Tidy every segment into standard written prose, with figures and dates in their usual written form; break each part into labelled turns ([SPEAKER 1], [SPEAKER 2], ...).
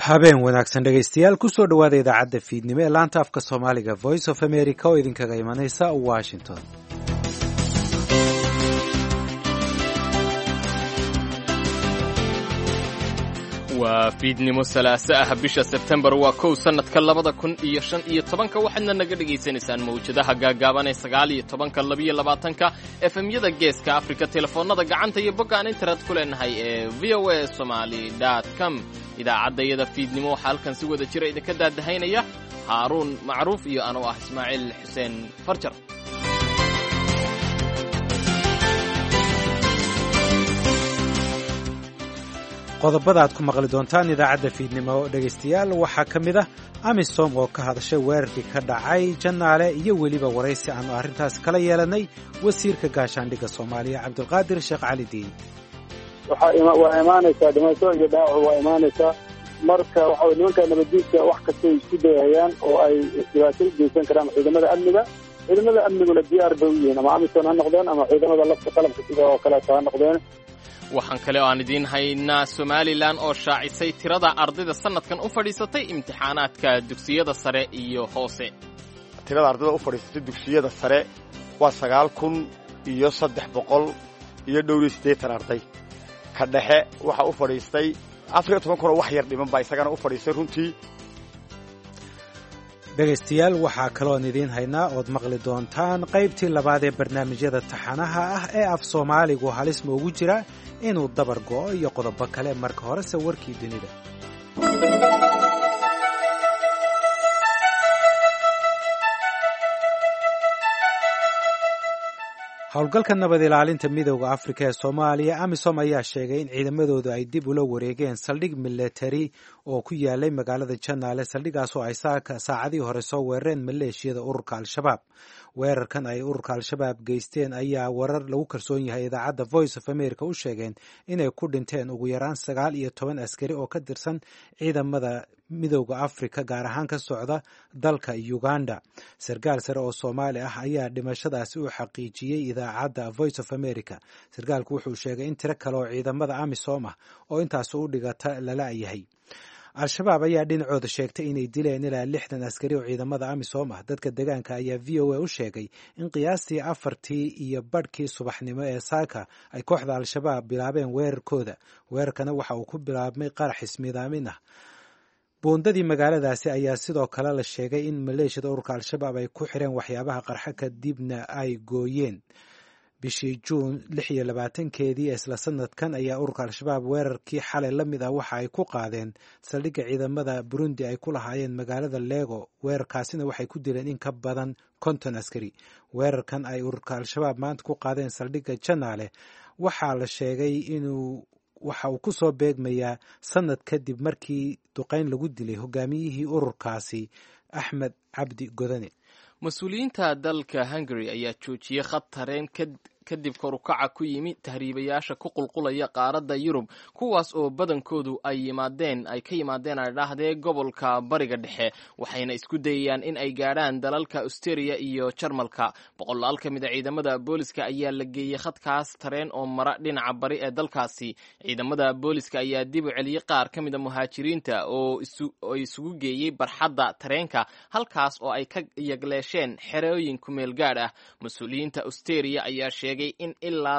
[SPEAKER 1] habeen wanaagsan dhegaystayaal kusoo dhowaada idaacadda fiidnimo ee laanta afka soomaaliga voice of america oo idinkaga imanaysa washington.
[SPEAKER 2] waa fiidnimo salaaso ah bisha sebtembar waa 1 sanadka 2015 waxaadna naga dhagaysanaysaan mawjadaha gaagaaban ee 19 FM-yada geeska Afrika, telefoonada gacanta iyo boggaan internet ku leenahay ee voasomali.com. idaacadayada fiidnimo waxaa halkan si wada jira idinka daadahaynaya Haaruun Macruuf iyo anoo ah Ismaaciil Xuseen Farjar.
[SPEAKER 1] qodobada aad ku maqli doontaan idaacadda fiidnimo dhegaystayaal waxaa ka mid ah amisom oo ka hadashay weerarkii ka dhacay Janaale iyo weliba waraysi aanu arrintaas kala yeelanay wasiirka gaashaandhigga Soomaaliya Cabdulqaadir Sheekh Cali Diin.
[SPEAKER 3] waa imaanaysaa dhimasho iyo dhaawac waa imaanaysaa marka waxa nimanka nabadiidka wax kasta isku dayayaan oo ay dhibaato u geysan karaan ciidamada amniguna diyaar bay u yihiin ama amisom ha noqdeen ama ciidamada lafta qalabka sida oo kale ha noqdeen.
[SPEAKER 2] waxaan kale oo aan idiin haynaa Somaliland oo shaacisay tirada ardayda sanadkan u fadhiisatay imtixaanaadka dugsiyada sare iyo hoose.
[SPEAKER 4] tirada ardayda u fadhiisatay dugsiyada sare waa 9,300 iyo dhowr 80 arday. ka dhexe waxa u fadhiistay 14 kun oo wax yar dhiman baa isagana u fadhiistay runtii.
[SPEAKER 1] dhegaystayaal waxaa kaloon idiin haynaa ood maqli doontaan qaybtii labaad ee barnaamijyada taxanaha ah ee af Soomaaligu halis ma ugu jira inuu dabar go'o iyo qodobo kale. marka horese warkii dunida. howlgalka nabad ilaalinta midowda Afrika ee Soomaaliya amisom ayaa sheegay in ciidamadoodu ay dib ula wareegeen saldhig military oo ku yaalay magaalada Janaale. saldhigaas oo ay saacadii hore soo weerareen maleeshiyada ururka Al-Shabaab. weerarkan ay ururka Al-Shabaab geysteen ayaa warar lagu kalsoon yahay idaacadda Voice of America u sheegeen inay ku dhinteen ugu yaraan 19 askari oo ka tirsan ciidamada midowda Afrika gaar ahaan ka socda dalka Uganda. sarkaal sare oo Soomaali ah ayaa dhimashadaasi u xaqiijiyay idaacadda Voice of America. sarkaalku wuxuu sheegay in tiro kale oo ciidamada amisom ah oo intaas u dhigata lala yahay. Al-Shabaab ayaa dhinacooda sheegtay inay dileen ilaa 60 askari oo ciidamada amisom ah. dadka deegaanka ayaa VOA u sheegay in qiyaastii 4:00 subaxnimo ee saaka ay kooxda Al-Shabaab bilaabeen weerarkooda. weerarkana waxa uu ku bilaabmay qarax ismiidaamin ah. buundadii magaaladaasi ayaa sidoo kale la sheegay in maleeshiyada ururka Al-Shabaab ay ku xireen waxyaabaha qarxa kadibna ay gooyeen. bishii Juun 26 isla sanadkan ayaa ururka Al-Shabaab weerarkii xalay la mid ah waxa ay ku qaadeen saldhigga ciidamada Burundi ay ku lahaayeen magaalada Lego. weerarkaasina waxay ku dileen in ka badan 50 askari. weerarkan ay ururka Al-Shabaab maanta ku qaadeen saldhigga Janaale waxaa la sheegay waxa uu ku soo beegmayaa sanad kadib markii duqeyn lagu dilay hogaamiyihii ururkaasi Axmed Cabdi Godane.
[SPEAKER 2] mas-uuliyiinta dalka Hungary ayaa joojiyay khad tareen kadib kor u kaca ku yimi tahriibayaasha ku qulqulaya qaaradda Yurub, kuwaas oo badankoodu ay ka yimaadeen adhahdee gobolka bariga dhexe, waxayna isku dayayaan in ay gaadhaan dalalka Austria iyo Jarmalka. boqolaal ka mid a ciidamada booliska ayaa la geeyey khadkaas tareen oo mara dhinaca bari ee dalkaasi. ciidamada booliska ayaa dib u celiyey qaar ka mid a muhaajiriinta oo isugu geeyey barxadda tareenka, halkaas oo ay ka yagleesheen xerooyin ku meel gaadh ah. mas-uuliyiinta Austria ayaa sheegay in ilaa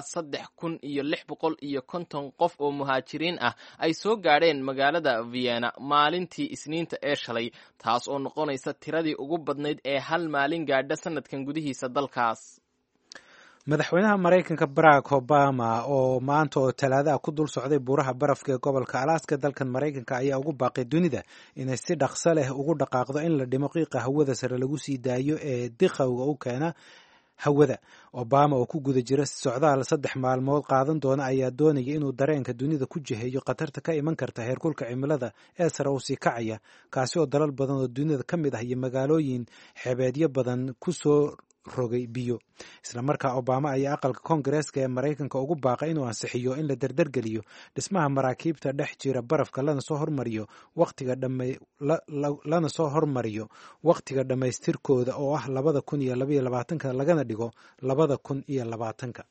[SPEAKER 2] 3,650 qof oo muhaajiriin ah ay soo gaadheen magaalada Vienna maalintii Isniinta ee shalay, taas oo noqonaysa tiradii ugu badnayd ee hal maalin gaadha sanadkan gudihiisa dalkaas.
[SPEAKER 1] madaxweynaha Mareykanka Barack Obama oo maanta oo Talaada ku dul socday buuraha barafka ee gobolka Alaska dalkan Mareykanka ayaa ugu baaqay dunida inay si dhaqso leh ugu dhaqaaqdo in la dhimo qiiqa hawada sare lagu sii daayo ee diqowga u keena hawada. Obama oo ku guda jira socdaal 3 maalmood qaadan doona ayaa doonaya inuu dareenka dunida ku jiheeyo khatarta ka iman karta heerkulka cimilada ee sare u sii kacaya, kaasi oo dalal badan oo dunida ka mid ah iyo magaalooyin xeebeedyo badan ku soo rogay biyo. isla markaa Obama ayaa aqalka Koongareeska ee Mareykanka ugu baaqay inuu ansixiyo in la dardargeliyo dhismaha maraakiibta dhex jira barafka lana soo waqtiga dhammaystirkooda oo ah 2022 lagana dhigo 2020.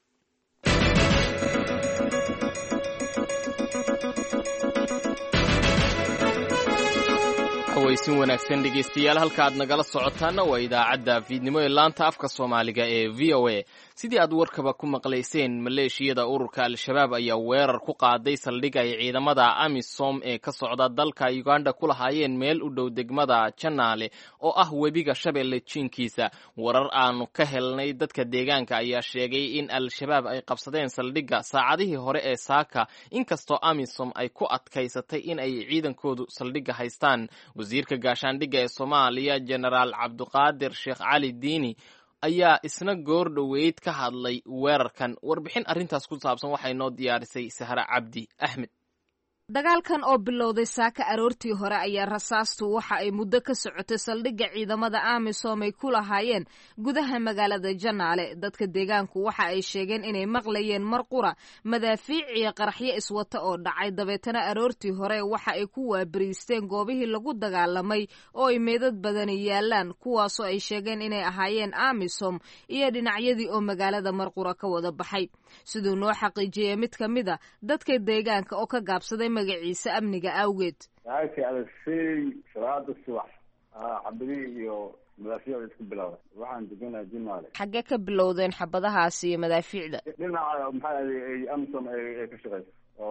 [SPEAKER 2] cawaysin wanaagsan dhegaystayaal halka aad nagala socotaana waa idaacadda fiidnimo ee laanta afka soomaaliga ee v o a sidii aad warkaba ku maqlayseen maleeshiyada ururka al-shabaab ayaa weerar ku qaaday saldhig ay ciidamada amisom ee ka socda dalka uganda ku lahaayeen meel u dhow degmada janaale oo ah webiga shabeelle jiinkiisa warar aanu ka helnay dadka deegaanka ayaa sheegay in al-shabaab ay qabsadeen saldhigga saacadihii hore ee saaka inkastoo amisom ay ku adkaysatay in ay ciidankoodu saldhigga haystaan wasiirka gaashaandhigga ee soomaaliya jenaraal cabdiqaadir sheekh cali diini ayaa isna goor dhoweyd ka hadlay weerarkan warbixin arrintaas ku saabsan waxay noo diyaarisay sahre cabdi axmed
[SPEAKER 5] dagaalkan oo bilowday saaka aroortii hore ayaa rasaastu waxa ay muddo ka socotay saldhigga ciidamada amisom ay ku lahaayeen gudaha magaalada janaale dadka deegaanku waxa ay sheegeen inay maqlayeen mar qura madaafiic iyo qaraxyo iswata oo dhacay dabeetana aroortii hore waxa ay ku waabariisteen goobihii lagu dagaalamay oo ay meedad badani yaalaan kuwaasoo ay sheegeen inay ahaayeen amisom iyo dhinacyadii oo magaalada mar qura ka wada baxay siduu noo xaqiijiyey mid ka mid a dadka deegaanka oo ka gaabsaday magaciisa amniga awgeed
[SPEAKER 6] saaka alasey salaada subax xabadihii iyo madaafiicda isku bilowda waxaan deganahay jinaale
[SPEAKER 5] xaggee ka bilowdeen xabadahaasi iyo madaafiicda
[SPEAKER 6] dhinaca maxaa ay amisom ay ka shaqeyso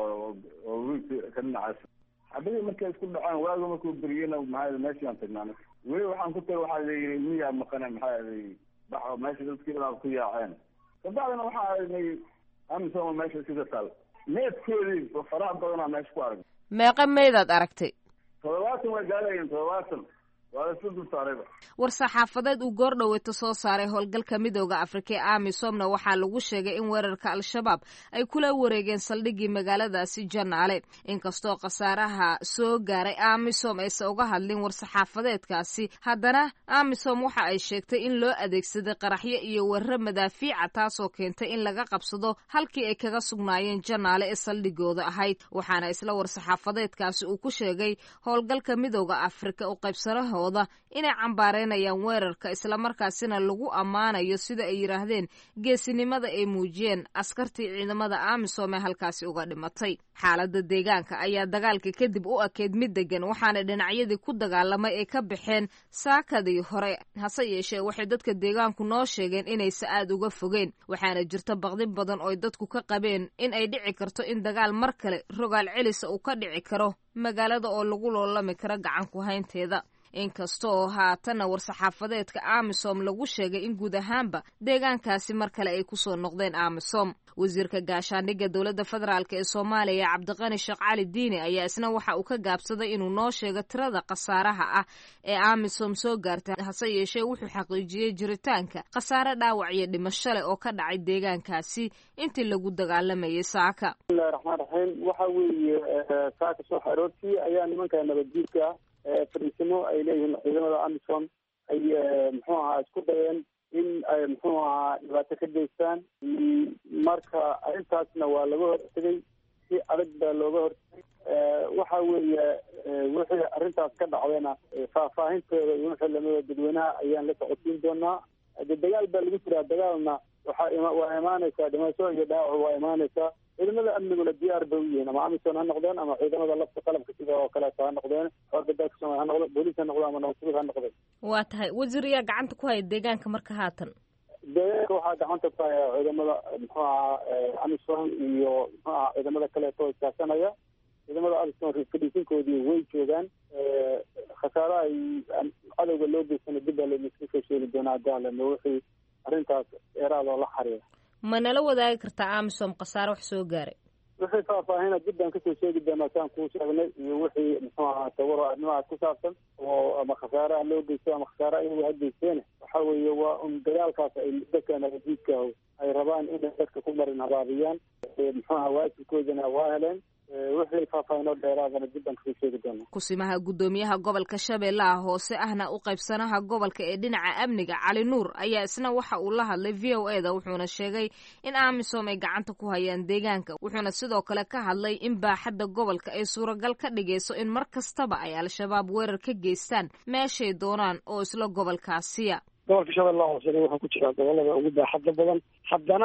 [SPEAKER 6] oo wiilka ka dhinacaas xabadihii markay isku dhaceen waagu markuu beriyena maxaa meeshaan tagnaan weli waxaan ku tagay waxaa layii miyaa maqane maxaa baxo meesha dadkii dhan ku yaaceen kabacdina waxaa aragnay amisom meesha sida taal meedkoodii faraha badanaa meesha ku arag
[SPEAKER 5] meeqa meedaad aragtay
[SPEAKER 6] 70 way gaarayeen 70 waa la soo saarayba
[SPEAKER 5] war saxaafadeed uu goor dhaweeto soo saaray howlgalka midooda Afrika ee amisomna waxaa lagu sheegay in weerarka al-shabaab ay kula wareegeen saldhiggii magaaladaasi janaale inkastoo khasaaraha soo gaaray amisom aysan uga hadlin war saxaafadeedkaasi haddana amisom waxa ay sheegtay in loo adeegsaday qaraxyo iyo weeraro madaafiica taasoo keentay in laga qabsado halkii ay kaga sugnaayeen janaale ee saldhigooda ahayd waxaana isla war saxaafadeedkaasi uu ku sheegay howlgalka midooda Afrika u qaybsanaha inay cambaareynayaan weerarka islamarkaasina lagu ammaanayo sida ay yidhaahdeen geesinimada ay muujiyeen askartii ciidamada amisom ee halkaasi uga dhimatay xaaladda deegaanka ayaa dagaalka kadib u ekeyd mid degan waxaana dhinacyadii ku dagaalamay ay ka baxeen saakadii hore hase yeeshee waxay dadka deegaanku noo sheegeen inaysa aad uga fogeen waxaana jirta baqdi badan oo dadku ka qabeen in ay dhici karto in dagaal mar kale rogaal celisa uu ka dhici karo magaalada oo lagu loolami karo gacan ku haynteeda inkastoo haatana war-saxaafadeedka amisom lagu sheegay in guud ahaanba deegaankaasi mar kale ay kusoo noqdeen amisom wasiirka gaashaandhigga dowladda federaalk ee soomaaliya cabdiqani sheekh cali diini ayaa isna waxa uu ka gaabsaday inuu noo sheego tirada khasaaraha ah ee amisom soo gaartay hase yeeshee wuxuu xaqiijiyey jiritaanka khasaare dhaawac iyo dhimasho leh oo ka dhacay deegaankaasi intii lagu dagaalamayay saaka
[SPEAKER 3] bismillahi raxmaan raxiim waxa weeye saaka soo aroortii ayaa nimanka nabadjiidka fariisimo ay leeyihiin ciidamada amisom ay muxuu ahaa isku dayeen in ay muxuu ahaa dhibaato ka geystaan marka arrintaasna waa laga hortegay si adag baa looga hortegay waxa weeye wixii arrintaas ka dhacdayna faahfaahinteeda iyo wixii lamida dadweynaha ayaan la socodsiin doonaa de dagaal baa lagu jiraa dagaalna waa imaanaysaa dhimasho iyo dhaawac waa imaanaysaa ciidamada amniguna diyaar bay u yihiin ama amisom ha noqdeen ama ciidamada lafta qalabka sida oo kaleeto ha noqdeen xoogga dalka Soomaaliya ha noqdo booliis ha noqdo ama nabadgelyada ha noqdeen
[SPEAKER 5] waa tahay wasiir yaa gacanta ku haya deegaanka marka haatan
[SPEAKER 3] deegaanka waxaa gacanta ku haya ciidamada muxuu ahaa amisom iyo muxuu ahaa ciidamada kaleeto iskaashanaya ciidamada amisom fadhiisinkoodii way joogaan khasaaraha cadowga loo geysana dib baa laisku soo sheegi doonaa daalano wixii arrintaas dheeraadoo la xariira
[SPEAKER 5] ma nala wadaagi kartaa amisom khasaare wax soo gaaray
[SPEAKER 3] wixii faahfaahina dib baan kasoo sheegi doonaa saan kuu sheegnay iyo wixii muxuu ahaa tawaro arrimahaas ku saabsan oo ama khasaaraha loo geysto ama khasaaraha iyagu ha geysteene waxa weeye waa un dagaalkaas ay dadka nabadjiidka ay rabaan inay dadka ku marin habaabiyaan muxuu ahaa waajibkoodana waa heleen wixii faahfaahinoo dheeraadana dib baan kasoo sheegi doonaa
[SPEAKER 5] kusimaha guddoomiyaha gobolka shabeellaha hoose ahna u qaybsanaha gobolka ee dhinaca amniga cali nuur ayaa isna waxa uu la hadlay v o e da wuxuuna sheegay in amisom ay gacanta ku hayaan deegaanka wuxuuna sidoo kale ka hadlay in baaxadda gobolka ay suuragal ka dhigayso in mar kastaba ay al-shabaab weerar ka geystaan meeshay doonaan oo isla gobolkaasiya
[SPEAKER 7] gobolka shabeellaha hoose wuxuu ku jiraa gobolada ugu baaxadda badan haddana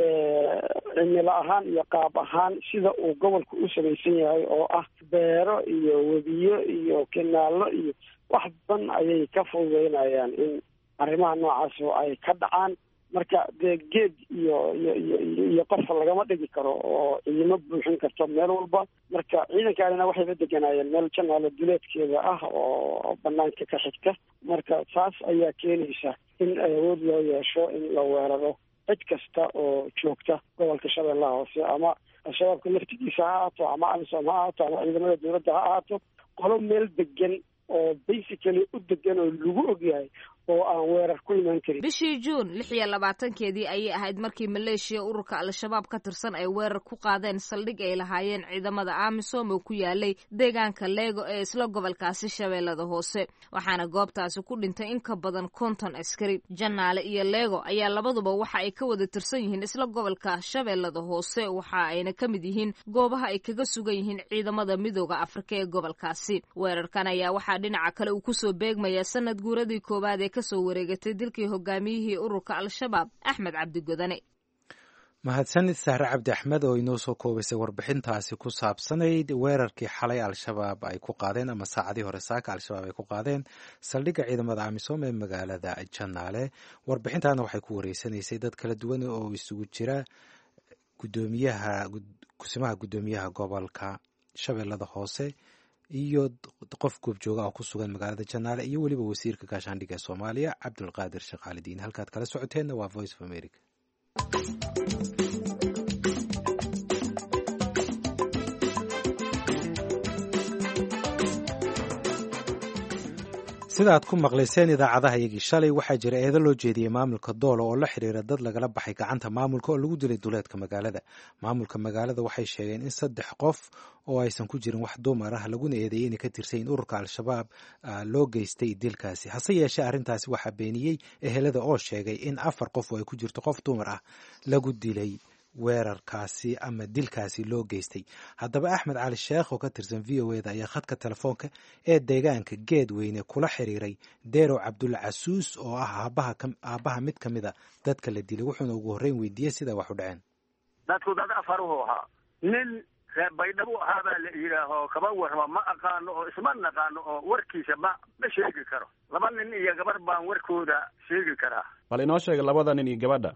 [SPEAKER 7] cimilo ahaan iyo qaab ahaan sida uu gobolku u samaysan yahay oo ah beero iyo webiyo iyo kanaalo iyo wax badan ayay ka fududeynayaan in arrimaha noocaas oo ay ka dhacaan. marka dee geed iyo qof lagama dhigi karo oo ciidamo buuxin karto meel walba. marka ciidankaanina waxayba deganaayeen meel janaale duleedkeeda ah oo banaanka ka xigta. marka taas ayaa keenaysa in awood loo yeesho in la weeraro cid kasta oo joogta gobolka shabeellaha hoose, ama al-shabaabka laftigiisa ha ahaato, ama amisom ha ahaato, ama ciidamada dawladda ha ahaato. qolo meel degan oo basically u degan oo lagu ogyahay oo aan weerar ku imaan karin.
[SPEAKER 5] bishii juun 26 ayay ahayd markii maleeshiya ururka al-shabaab ka tirsan ay weerar ku qaadeen saldhig ay lahaayeen ciidamada amisom oo ku yaalay deegaanka leego ee isla gobolkaasi shabeellada hoose, waxaana goobtaasi ku dhintay in ka badan 50 askari. janaale iyo leego ayaa labaduba waxa ay ka wada tirsan yihiin isla gobolka shabeellada hoose, waxa ayna ka mid yihiin goobaha ay kaga sugan yihiin ciidamada midooda Afrika ee gobolkaasi. weerarkan ayaa waxaa dhinaca kale uu kusoo beegmaya sanad guuradii koowaad ee kasoo wareegatay dilkii hogaamiyihii ururka al-shabaab Axmed Cabdi Godane.
[SPEAKER 1] mahadsanid Sahre Cabdi Axmed oo inoo soo koobaysay warbixintaasi ku saabsanayd weerarkii xalay al-shabaab ay ku qaadeen, ama saacadii hore saaka al-shabaab ay ku qaadeen saldhigga ciidamada amisom ee magaalada janaale. warbixintaana waxay ku wareysanaysay dad kala duwan oo isugu jira kusimaha gudoomiyaha gobolka shabeellada hoose iyo qof goobjooga oo ku sugan magaalada janaale, iyo weliba wasiirka gaashaandhigga Soomaaliya Cabdulqaadir Shaqaalidiin. halkaad kala socoteenna waa Voice of America. sida aad ku maqlayseen idaacadaha iyagii shalay, waxaa jira eedo loo jeediyey maamulka doolo oo la xiriira dad lagala baxay gacanta maamulka oo lagu dilay duleedka magaalada. maamulka magaalada waxay sheegeen in 3 qof oo aysan ku jirin wax dumar ah laguna eedeeyey inay ka tirsan in ururka al-shabaab loo geystay dilkaasi. hase yeeshee arrintaasi waxaa beeniyey ehelada oo sheegay in 4 qof oo ay ku jirto qof dumar ah lagu dilay weerarkaasi ama dilkaasi loo geystay. haddaba Axmed Cali Sheekh oo ka tirsan VOA-da ayaa khadka telefoonka ee deegaanka Geedweyne kula xiriiray Deerow Cabdulla Casuus oo ah aabaha mid ka mid a dadka la dilay, wuxuuna ugu horreyn weydiiyey sida wax u dhaceen.
[SPEAKER 8] dadku dad 4 u ahaa. nin reer Baydhabo ahaa baa la yidhaaho kaba warrama ma aqaano oo isma naqaano oo warkiisa ma sheegi karo. 2 nin iyo gabar baan warkooda sheegi karaa.
[SPEAKER 9] bal inoo sheeg 2 nin iyo gabadha.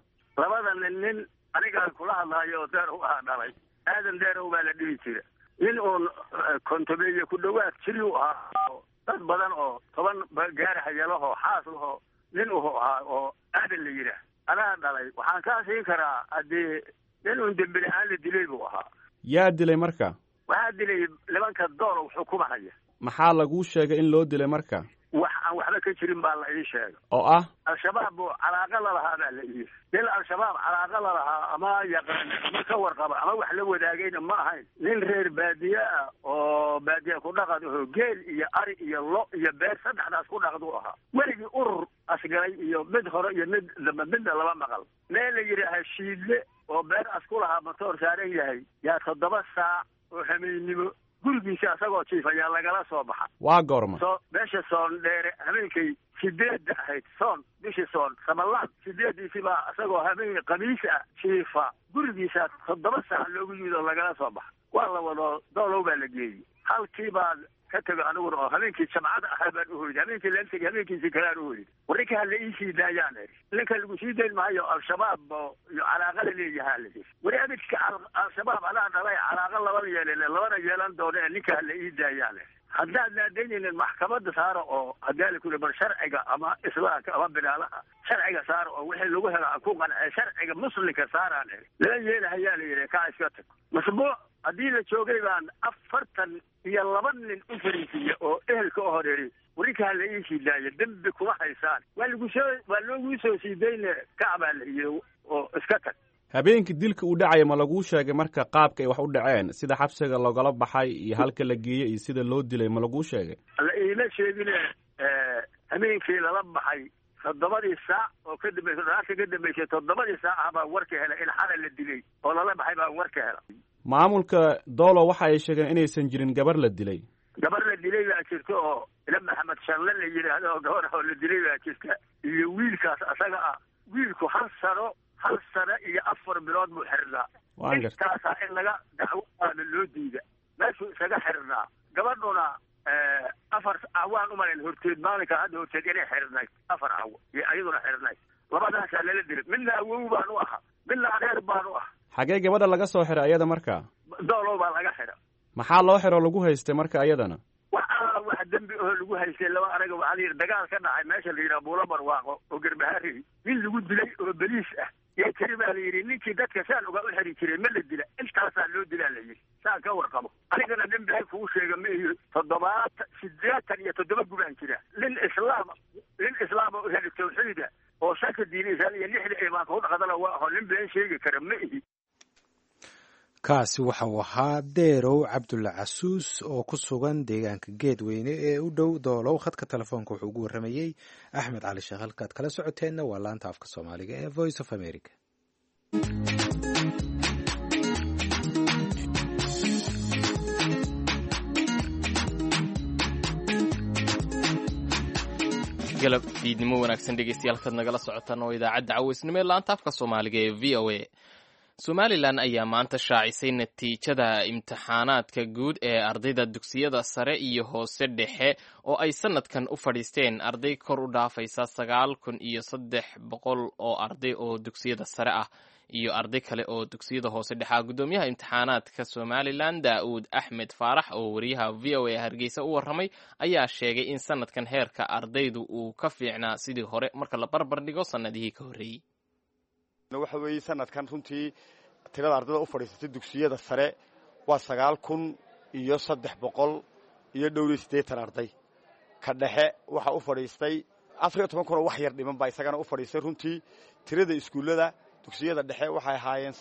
[SPEAKER 8] 2 nin aniga kula hadlayo Deerow ah dhalay. aadan Deerow baa la dhihi jiray. nin oo kontobeeye ku dhawaad jiri u ahaa dad badan oo 10 gaarahayalaho xaas laho nin uu ahaa oo aadan la yidhaah. anaa dhalay waxaan ka siin karaa haddii nin uun dembi la-aan la dilay buu ahaa.
[SPEAKER 9] yaa dilay marka?
[SPEAKER 8] waxaa dilay nimanka doolow xukumahaya.
[SPEAKER 9] maxaa laguu sheegay in loo dilay marka?
[SPEAKER 8] wax aan waxba ka jirin baa la ii sheegay.
[SPEAKER 9] oo ah
[SPEAKER 8] al-shabaab buu calaaqa la lahaa baa la ii. nin al-shabaab calaaqa la lahaa ama yaqaan ama ka warqaba ama wax la wadaagayna ma ahayn. nin reer baadiye ah oo baadiye ku dhaqad oo geel iyo ari iyo lo iyo beer 3daas ku dhaqad u ahaa. weligii urur asgalay iyo mid hore iyo mid dambe midna laba maqal. meel la yidhaaha Shiidle oo beer asku lahaa matoor saaran yahay yaa 7 saac oo hameennimo gurigiisa asagoo jiifaya lagala soo baxa.
[SPEAKER 9] waa goorma?
[SPEAKER 8] meesha soon dheere habeenkii 8 ahayd soon bishii soon samalaan 8diisii baa asagoo habeen qamiis ah jiifa gurigiisa 7 saac loogu yidoo lagala soo baxa. waa la wado doolow baa la geeyey. halkii baan ka tego aniguna oo habeenkii jamcada ahaa baan u hoyday. habeenkii leentay habeenkiisii kalaan u hoyday. warrinka hala ii sii daayaan ninka lagu sii dayn maayo al-shabaab iyo calaaqa la leeyahaa la yidhi. wari abidka al-shabaab anaa dhalay calaaqa 2 yeelene 2 yeelan doona ee ninka hala ii daayaan. haddaad naadaynaynin maxkamadda saara oo hadaali kule bar sharciga ama islaamka ama bilaalaha sharciga saara oo wixii lagu helo aan ku qancay sharciga muslimka saaraan la yeelahayaa la yidhi ka iska tag. masbuuc haddii la joogay baan 42 nin u fariisiya oo ehelka u horeeyay. warrinka hala ii sii daaya dembi kuma haysaan. waa loogu soo siidayne kacbaa la yidhi oo iska tag.
[SPEAKER 9] habeenkii dilka uu dhacaya ma laguu sheegay marka qaabka ay wax u dhaceen, sida xabsiga loogala baxay iyo halka la geeyey iyo sida loo dilay ma laguu sheegay?
[SPEAKER 8] la iima sheegine habeenkii lala baxay 7 saac oo ka dambeysay raadka ka dambeysay 7 saac baa warka helay in xalay la dilay oo lala baxay baa warka helay.
[SPEAKER 9] maamulka doolo waxa ay sheegeen inaysan jirin gabar la dilay.
[SPEAKER 8] gabar la dilay baa jirta oo ila Maxamed Sharle la yiraahdo oo gabar oo la dilay baa jirta iyo wiilkaas asaga ah. wiilku 1 sano iyo 4 bilood buu xirnaa. intaasa in laga dacwada loo diida meeshuu isaga xirnaa. gabadhuna afar cawaan umalayn horteed maalinka hadda horteed inay xirnayd 4 cawo iyo ayaduna xirnayd labadaasaa lala dilay midna awow baan u ahaa midna adeer baan u ahaa
[SPEAKER 9] xagee gabadha laga soo xiray ayada marka
[SPEAKER 8] doolow baa laga xidha
[SPEAKER 9] maxaa loo xiro lagu haystay marka ayadana
[SPEAKER 8] wax dembi oo lagu haystay laba anaga waxaa yidhi dagaal ka dhacay meesha la yidhaha buula barwaaqo oo garbahaari nin lagu dilay oo beliis ah yaa tiri baa la yidhi ninkii dadka saan uga u xiri jiray ma la dila intaasaa loo dilaa la yidhi saan ka warqabo anigana dembi ay kugu sheega ma iyo 87 gubaan jira nin islaam oo heli tawxiida oo shaka diinaysan iyo 6 imaanka u dhaqdala waa oo nin been sheegi kara ma ihi
[SPEAKER 1] kaasi waxa uu ahaa deerow cabdulla casuus oo ku sugan deegaanka geedweyne ee u dhow doolow khadka telefoonka wuxuu ugu warramayey axmed cali sheekh halkaad kala socoteenna waa laanta afka soomaaliga ee voice of america.
[SPEAKER 2] galab fiidnimo wanaagsan dhegeystayaal kad nagala socotaan oo idaacadda caweysnimo ee laanta afka soomaaliga ee v o a. somalilan ayaa maanta shaacisay natiijada imtixaanaadka guud ee ardayda dugsiyada sare iyo hoose dhexe oo ay sanadkan u fadhiisteen arday kor u dhaafaysa 9,300 oo arday oo dugsiyada sare ah iyo arday kale oo dugsiyada hoose dhexe ah. Gudoomiyaha imtixaanaadka Somaliland Daawud Axmed Faarax oo wariyaha v o a Hargeysa u warramay ayaa sheegay in sanadkan heerka ardaydu uu ka fiicnaa sidii hore marka la barbar dhigo sanadihii ka horreeyey.
[SPEAKER 4] waxa weeye sanadkan runtii tirada ardayda u fadhiisatay dugsiyada sare waa 9,300 iyo dhowr 80 arday ka dhexe waxa u fadhiistay 14 wax yar dhiman baa isagana u fadhiistay runtii tirada iskuulada dugsiyada dhexe waxay ahaayeen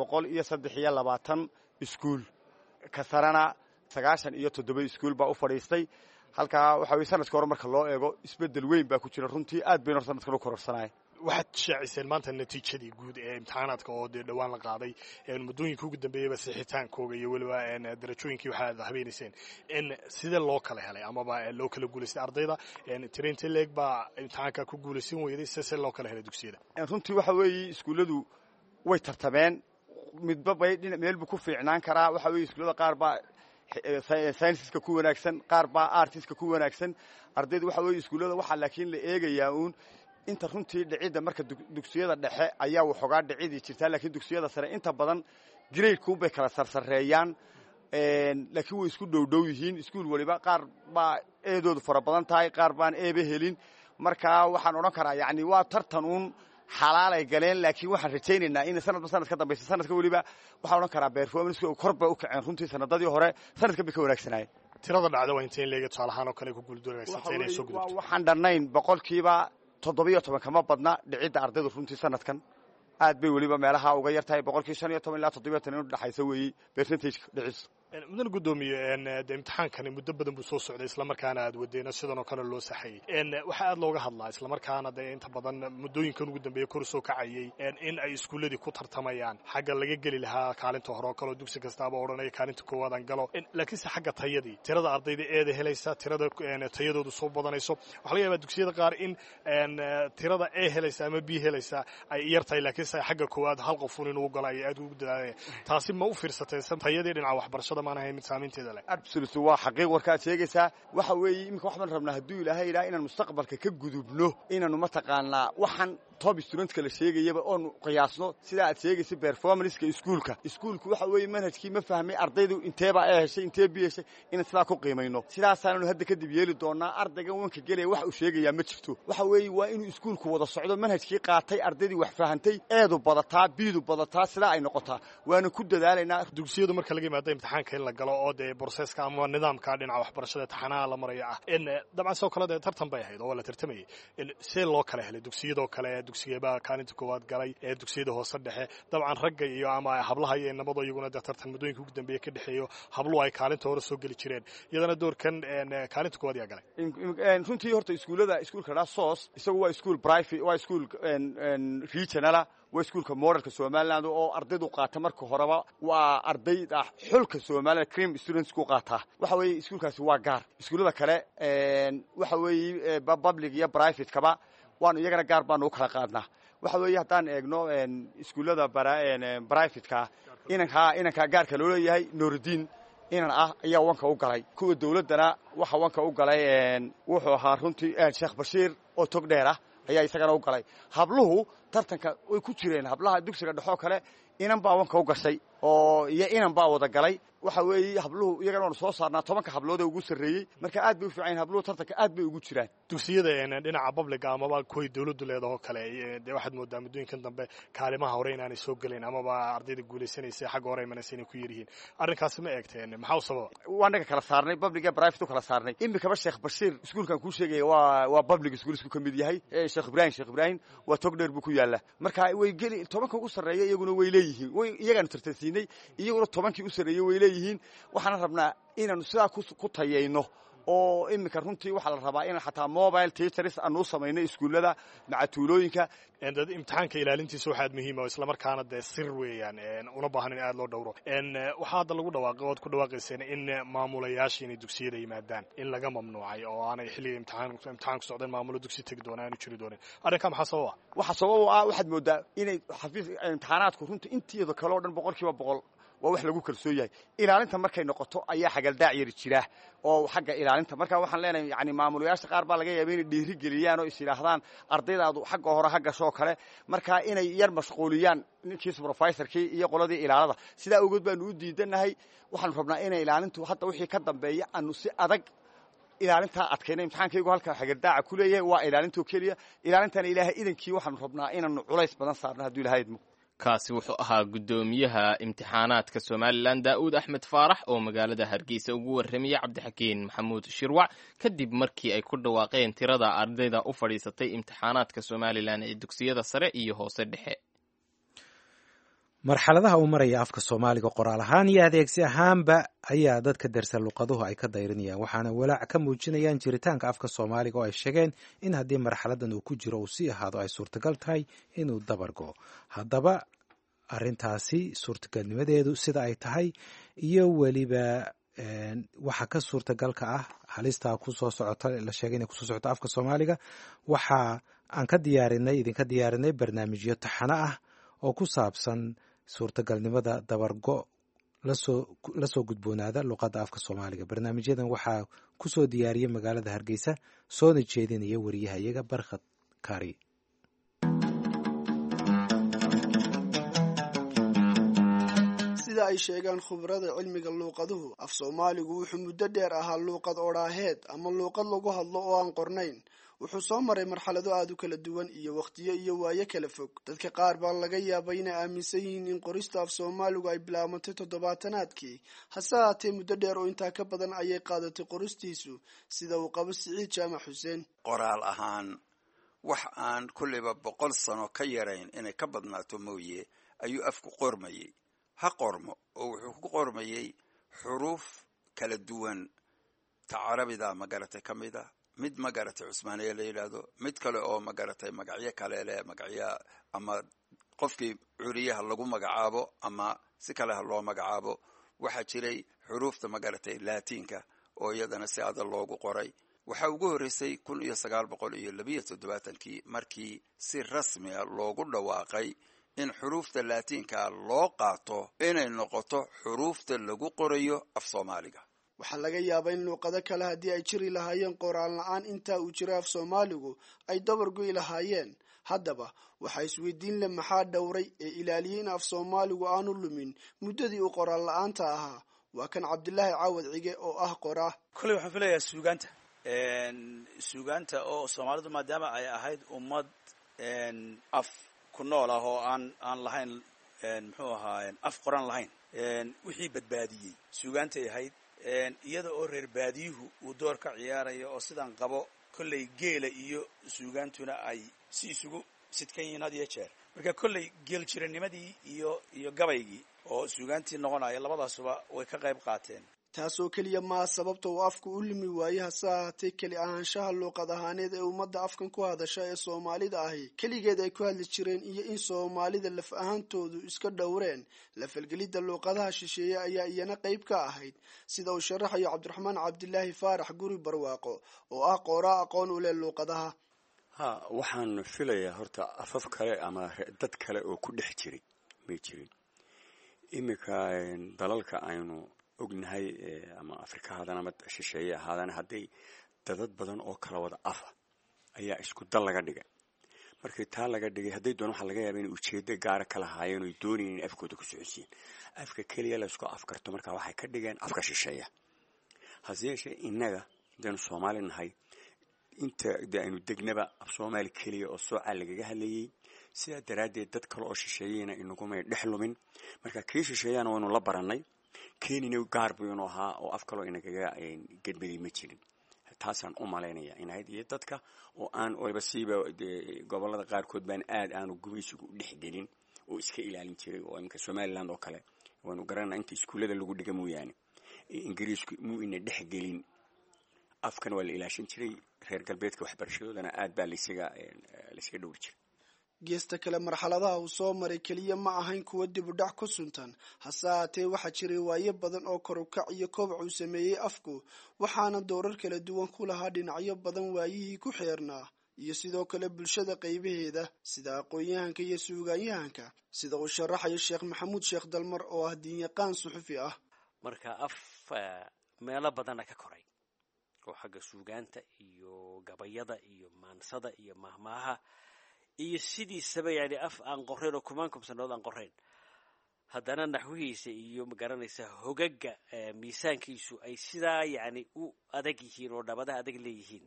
[SPEAKER 4] 323 iskuul ka sarana 97 iskuul baa u fadhiistay halka waxa weeye sanadka hore marka loo eego isbedel weyn baa ku jira runtii aad bay sanadkan u kororsanay.
[SPEAKER 10] waxaad shaaciseen maanta natiijadii guud ee imtixaanaadka oo dee dhowaan la qaaday muddooyinka ugu dambeeyaba sixitaankooga iyo weliba darajooyinkii waxaad habeenayseen sidee loo kala helay amaba loo kala guulaystay ardayda tirainta leeg baa imtixaanka ku guulaysan weyday see loo kala helay dugsiyada.
[SPEAKER 4] runtii waxa weeye iskuulladu way tartameen midba bay dhinac meelbu ku fiicnaan karaa. waxa weeye iskuullada qaar baa scienceska ku wanaagsan qaar baa artiska ku wanaagsan ardaydu waxa weeye iskuullada waxaa laakiin la eegayaa uun inta runtii dhicidda marka dugsiyada dhexe ayaa waxoogaa dhicidii jirtaa laakiin dugsiyada sare inta badan grade-ku bay kala sarsareeyaan laakiin way isku dhowdhow yihiin iskuul waliba qaar baa eedoodu fara badan tahay qaar baan eeba helin marka waxaan odhan karaa yacni waa tartan uun xalaalay galeen laakiin waxaan rajaynaynaa in sanadba sanad ka dambaysa sanadka weliba waxaan odhan karaa performance kor bay u kaceen runtii sanadadii hore sanadkan bay ka wanaagsanaayeen.
[SPEAKER 10] tirada dhacda waa inteen leega tusaale ahaan oo kale ku guuldareysan inay soo gudubto
[SPEAKER 4] waxaan dhannayn 17 kama badna dhicidda ardaydu runtii sanadkan aad bay weliba meelaha uga yartahay 15 ilaa 17 u dhaxaysa weeye percentage dhicis.
[SPEAKER 10] mudana gudoomiye imtixaankani muddo badan buu soo socday isla markaana aad wadeena sidan oo kale loo saxayay waxa aad looga hadlaa isla markaana inta badan muddooyinkan ugu dambeeyay kor soo kacayay in ay iskuuladii ku tartamayaan xagga laga geli lahaa kaalinta hore oo kale dugsi kastaaba oranaya kaalinta koowaad aan galo laakiin se xagga tayadii tirada ardayda eeda helaysa tirada tayadoodu soo badanayso waxa laga yaabaa dugsiyada qaar in tirada ee helaysa ama b helaysa ay yartahay laakiin se xagga koowaad hal qof inuu galo ay aad ugu dadaalayaan taasi ma u fiirsatay tayadii dhinaca waxbarashada
[SPEAKER 4] absolutely waa xaqiiq warkaad sheegaysaa waxa weeye iminka waxbaan rabnaa hadduu ilaahay yidhaha inaan mustaqbalka ka gudubno inaanu mataqaanaa waxaan top studentka la sheegayaba oonu qiyaasno sidaa aad sheegaysa performanceka iskuulku waxa weeye manhajkii ma fahmay ardaydu inteebaa ee heshay intee bi heshay inaan sidaa ku qiimayno sidaasaananu hadda kadib yeeli doonaa ardaygan wanka gelaya wax uu sheegayaa ma jirto waxa weeye waa inuu iskuulku wada socdo manhajkii qaatay ardaydii wax fahantay eedu badataa biidu badataa sidaa ay noqotaa waana ku dadaalaynaa.
[SPEAKER 10] dugsiyadu marka laga yimaado imtixaanka in la galo oo dee borseska ama nidaamka dhinaca waxbarashada taxanaha la marayo ah dabcan sidoo kale dee tartan bay ahayd oo la tartamayay see loo kala helay dugsiyadoo kale dugsigaba kaalinta koowaad galay dugsiyada hoose dhexe dabcan ragga iyo ama hablaha iyo inamada iyaguna dee tartan muddooyinka ugu dambeeya ka dhexeeyo habluhu ay kaalinta hore soo geli jireen iyadana doorkan kaalinta koowaad yaa galay.
[SPEAKER 4] runtii horta iskuulka dhaa SOS isagu waa iskuul private waa iskuul regionala waa iskuulka modelka Somaliland oo ardaydu qaata marka horeba waa ardayda xulka Somaliland cream students ku qaata waxa weeye iskuulkaasi waa gaar iskuulada kale waxa weeye public iyo private kaba waanu iyagana gaar baanu kala qaadnaa waxa weeye haddaan eegno iskuulada private ka inanka gaarka loo leeyahay Nuruddin inan ah ayaa wanka u galay kuwa dawladdana waxa wanka u galay wuxuu ahaa runtii sheekh bashiir oo tog dheer ah ayaa isagana u galay habluhu tartanka way ku jireen hablaha dugsiga dhexoo kale inan baa wanka u gashay oo iyo inan baa wada galay waxa weeye habluhu iyagana waanu soo saarnaa 10 hablood oo ugu sarreeyey marka aad bay u fiican habluhu tartanka aad bay ugu jiraan
[SPEAKER 10] dugsiyada dhinaca public amaba kuwii dawladdu leedahay kale dee waxaad moodaa muddooyinkan dambe kaalimaha hore inaanay soo gelin amaba ardayda guulaysanaysa xagga hore imanaysa inay ku yaryihiin arrinkaasi ma eegteen maxaa u sababa
[SPEAKER 4] waan naga kala saarnay public iyo private kala saarnay imikaba sheekh bashiir iskuulkan ku sheegay waa public school isku kamid yahay sheekh ibrahim waa tog dheer buu ku yaala marka way geli 10 ugu sarreeyay iyaguna way leeyihiin iyagana tartansiinay iyaguna 10kii u sarreeyay way leeyihiin waxaan rabnaa inaanu sidaa ku tayayno oo iminka runtii waxaa la rabaa in xataa mobile teachers aanu samayno iskuullada macatuulooyinka
[SPEAKER 10] dad imtixaanka ilaalintiisa waxaad muhiim ah isla markaana dee sir weeyaan una baahan in aad loo dhowro waxaa hadda lagu dhawaaqay ood ku dhawaaqayseen in maamulayaasha inay dugsiyada yimaadaan in laga mamnuucay oo aanay xilliga imtixaan ku socdeen maamulo dugsi tegi doona aanu jiri doonin arrinkaa maxaa sabab ah
[SPEAKER 4] waxaa sabab ah waxaad moodaa inay xafiis imtixaanaadku runtii inteeda kale oo dhan 100% waa wax lagu kalsoon yahay ilaalinta markay noqoto ayaa xagaldaac yar jira oo xagga ilaalinta marka waxaan leenahay yani maamulayaasha qaar baa laga yaabaa inay dhiiri geliyaan oo is yiraahdaan ardaydaadu xagga hore ha gasho kale marka inay yar mashquuliyaan ninkii supervisorkii iyo qoladii ilaalada sidaa ugood baanu u diidanahay waxaan rabnaa inay ilaalintu hadda wixii ka dambeeya aanu si adag ilaalinta adkeynay imtixaankaygu halka xagaldaaca ku leeyahay waa ilaalinta kaliya ilaalintana ilaahay idankii waxaan rabnaa inaanu culays badan saarno haddii ilaahay idmo
[SPEAKER 2] kaasi wuxuu ahaa guddoomiyaha imtixaanaadka somalilan daa'uud axmed faarax oo magaalada hargeysa ugu warramiyey cabdixakiin maxamuud shirwac kadib markii ay ku dhawaaqeen tirada ardayda u fadhiisatay imtixaanaadka somalilan ee dugsiyada sare iyo hoose dhexe
[SPEAKER 1] marxaladaha uu maraya afka soomaaliga qoraal ahaan iyo adeegsi ahaanba ayaa dadka darsa luqaduhu ay ka dayrinayaan waxaana walaac ka muujinayaan jiritaanka afka soomaaliga oo ay sheegeen in haddii marxaladan uu ku jiro uu sii ahaado ay suurtagal tahay inuu dabargo haddaba arrintaasi suurtagalnimadeedu sida ay tahay iyo weliba waxa ka suurtagalka ah halistaa kusoo socota la sheegay inay kusoo socoto afka soomaaliga waxa aan idinka diyaarinay barnaamijyo taxano ah oo ku saabsan suurtagalnimada dabargo la soo gudboonaada luqadda afka soomaaliga barnaamijyadan waxaa ku soo diyaariyey magaalada hargeysa soona jeedinaya wariyahayaga barkhad kari
[SPEAKER 11] sida ay sheegaan khubarada cilmiga luuqaduhu af soomaaligu wuxuu muddo dheer ahaa luuqad odhaaheed ama luuqad lagu hadlo oo aan qornayn wuxuu soo maray marxalado aada u kala duwan iyo wakhtiyo iyo waayo kala fog dadka qaar baa laga yaabay inay aaminsan yihiin in qorista af soomaaligu ay bilaabantay 70-aadkii hase haatee muddo dheer oo intaa ka badan ayay qaadatay qoristiisu sida uu qabo siciid jaamac xuseen
[SPEAKER 12] qoraal ahaan wax aan kulliba 100 sano ka yarayn inay ka badnaato mooye ayuu afku qormayey ha qormo oo wuxuu ku qormayey xuruuf kala duwan ta carabida magaratay ka mid ah mid magaratay cusmaaniya la yidhaahdo mid kale oo magaratay magacyo kale leh magacyo ama qofkii curiyaha lagu magacaabo ama si kale ha loo magacaabo waxaa jiray xuruufta magaratay laatiinka oo iyadana si adag loogu qoray waxaa ugu horreysay 1972 markii si rasmi ah loogu dhawaaqay in xuruufta laatiinka loo qaato inay noqoto xuruufta lagu qorayo af soomaaliga
[SPEAKER 11] waxaa laga yaabaa in luuqado kale haddii ay jiri lahaayeen qoraal la-aan intaa uu jiray af soomaaligu ay dabar go'i lahaayeen haddaba waxaa isweydiin leh maxaa dhowray ee ilaaliyey in af soomaaligu aanu lumin muddadii uu qoraal la-aanta ahaa waa kan cabdilaahi caawad cige oo ah qoraa
[SPEAKER 13] kolley waxaan filayaa suugaanta oo soomaalidu maadaama ay ahayd ummad af ku nool ah oo aan lahayn muxuu ahaa af qoran lahayn wixii badbaadiyey suugaantay ahayd iyada oo reer baadiyuhu uu door ka ciyaarayo oo sidan qabo kolley geela iyo suugaantuna ay si isugu sidkan yihiin had iyo jeer marka kolley geel jiranimadii iyo gabaygii oo suugaantii noqonaya labadaasuba way ka qayb qaateen
[SPEAKER 11] taasoo keliya maaha sababta uu afku u limi waaye hase ahaatee keli ahaanshaha luuqad ahaaneed ee ummadda afkan ku hadasha ee soomaalida ahi keligeed ay ku hadli jireen iyo in soomaalida laf ahaantoodu iska dhowreen la falgelidda luuqadaha shisheeye ayaa iyana qayb ka ahayd sida uu sharaxayo cabdiraxmaan cabdilaahi faarax guri barwaaqo oo ah qoraa aqoon u leh luuqadaha
[SPEAKER 14] waxaan filayaa horta afaf kale ama dad kale oo ku dhex jiray may jirin iminka dalalka aynu ognahay ama afrika haadana ama shisheeye ahaadana hadday dadad badan oo kala wada afa ayaa isku dal laga dhigay markii taa laga dhigay hadday doon waxaa laga yaaba inay ujeeddo gaara ka lahaayeen oy doonayeen in afkooda ku socodsiin afka keliya la isku afkarto markaa waxay ka dhigeen afka shisheeya hase yeeshee innaga hadaynu soomaali nahay inta de aynu degnaba af soomaali keliya oo soocaa lagaga hadlayey sidaa daraaddeed dad kale oo shisheeyeyna inagumay dhex lumin marka kii shisheeyana waynu la barannay keenina gaar buu inuu ahaa oo af kaloo inagaga gedbaday ma jirin taasaan u malaynaya inahayd iyo dadka oo aan waliba siiba gobolada qaarkood baan aanu gumaysigu dhex gelin oo iska ilaalin jiray oo iminka somaliland oo kale waynu garanaa inta iskuullada lagu dhiga mooyaane ingiriisku muu ina dhex gelin afkan waa la ilaashin jiray reer galbeedka waxbarashadoodana aad baa laysaga dhowri jiray
[SPEAKER 11] geesta kale marxaladaha uu soo maray keliya ma ahayn kuwa dib u dhac ku suntan hase haatee waxaa jiray waayo badan oo kor u kac iyo kobac uu sameeyey afku waxaana doorar kala duwan ku lahaa dhinacyo badan waayihii ku xeernaa iyo sidoo kale bulshada qaybaheeda sida aqoon-yahanka iyo suugaanyahanka sida uu sharaxayo sheekh maxamuud sheekh dalmar oo ah diinyaqaan suxufi ah
[SPEAKER 15] marka af meelo badana ka koray oo xagga suugaanta iyo gabayada iyo maansada iyo mahmaaha iyo sidiisaba yani af aan qorayn oo kumaankum sanood aan qorayn haddana naxwihiisa iyo magaranaysa hogaga miisaankiisu ay sidaa yani u adag yihiin oo dhabadaha adag leeyihiin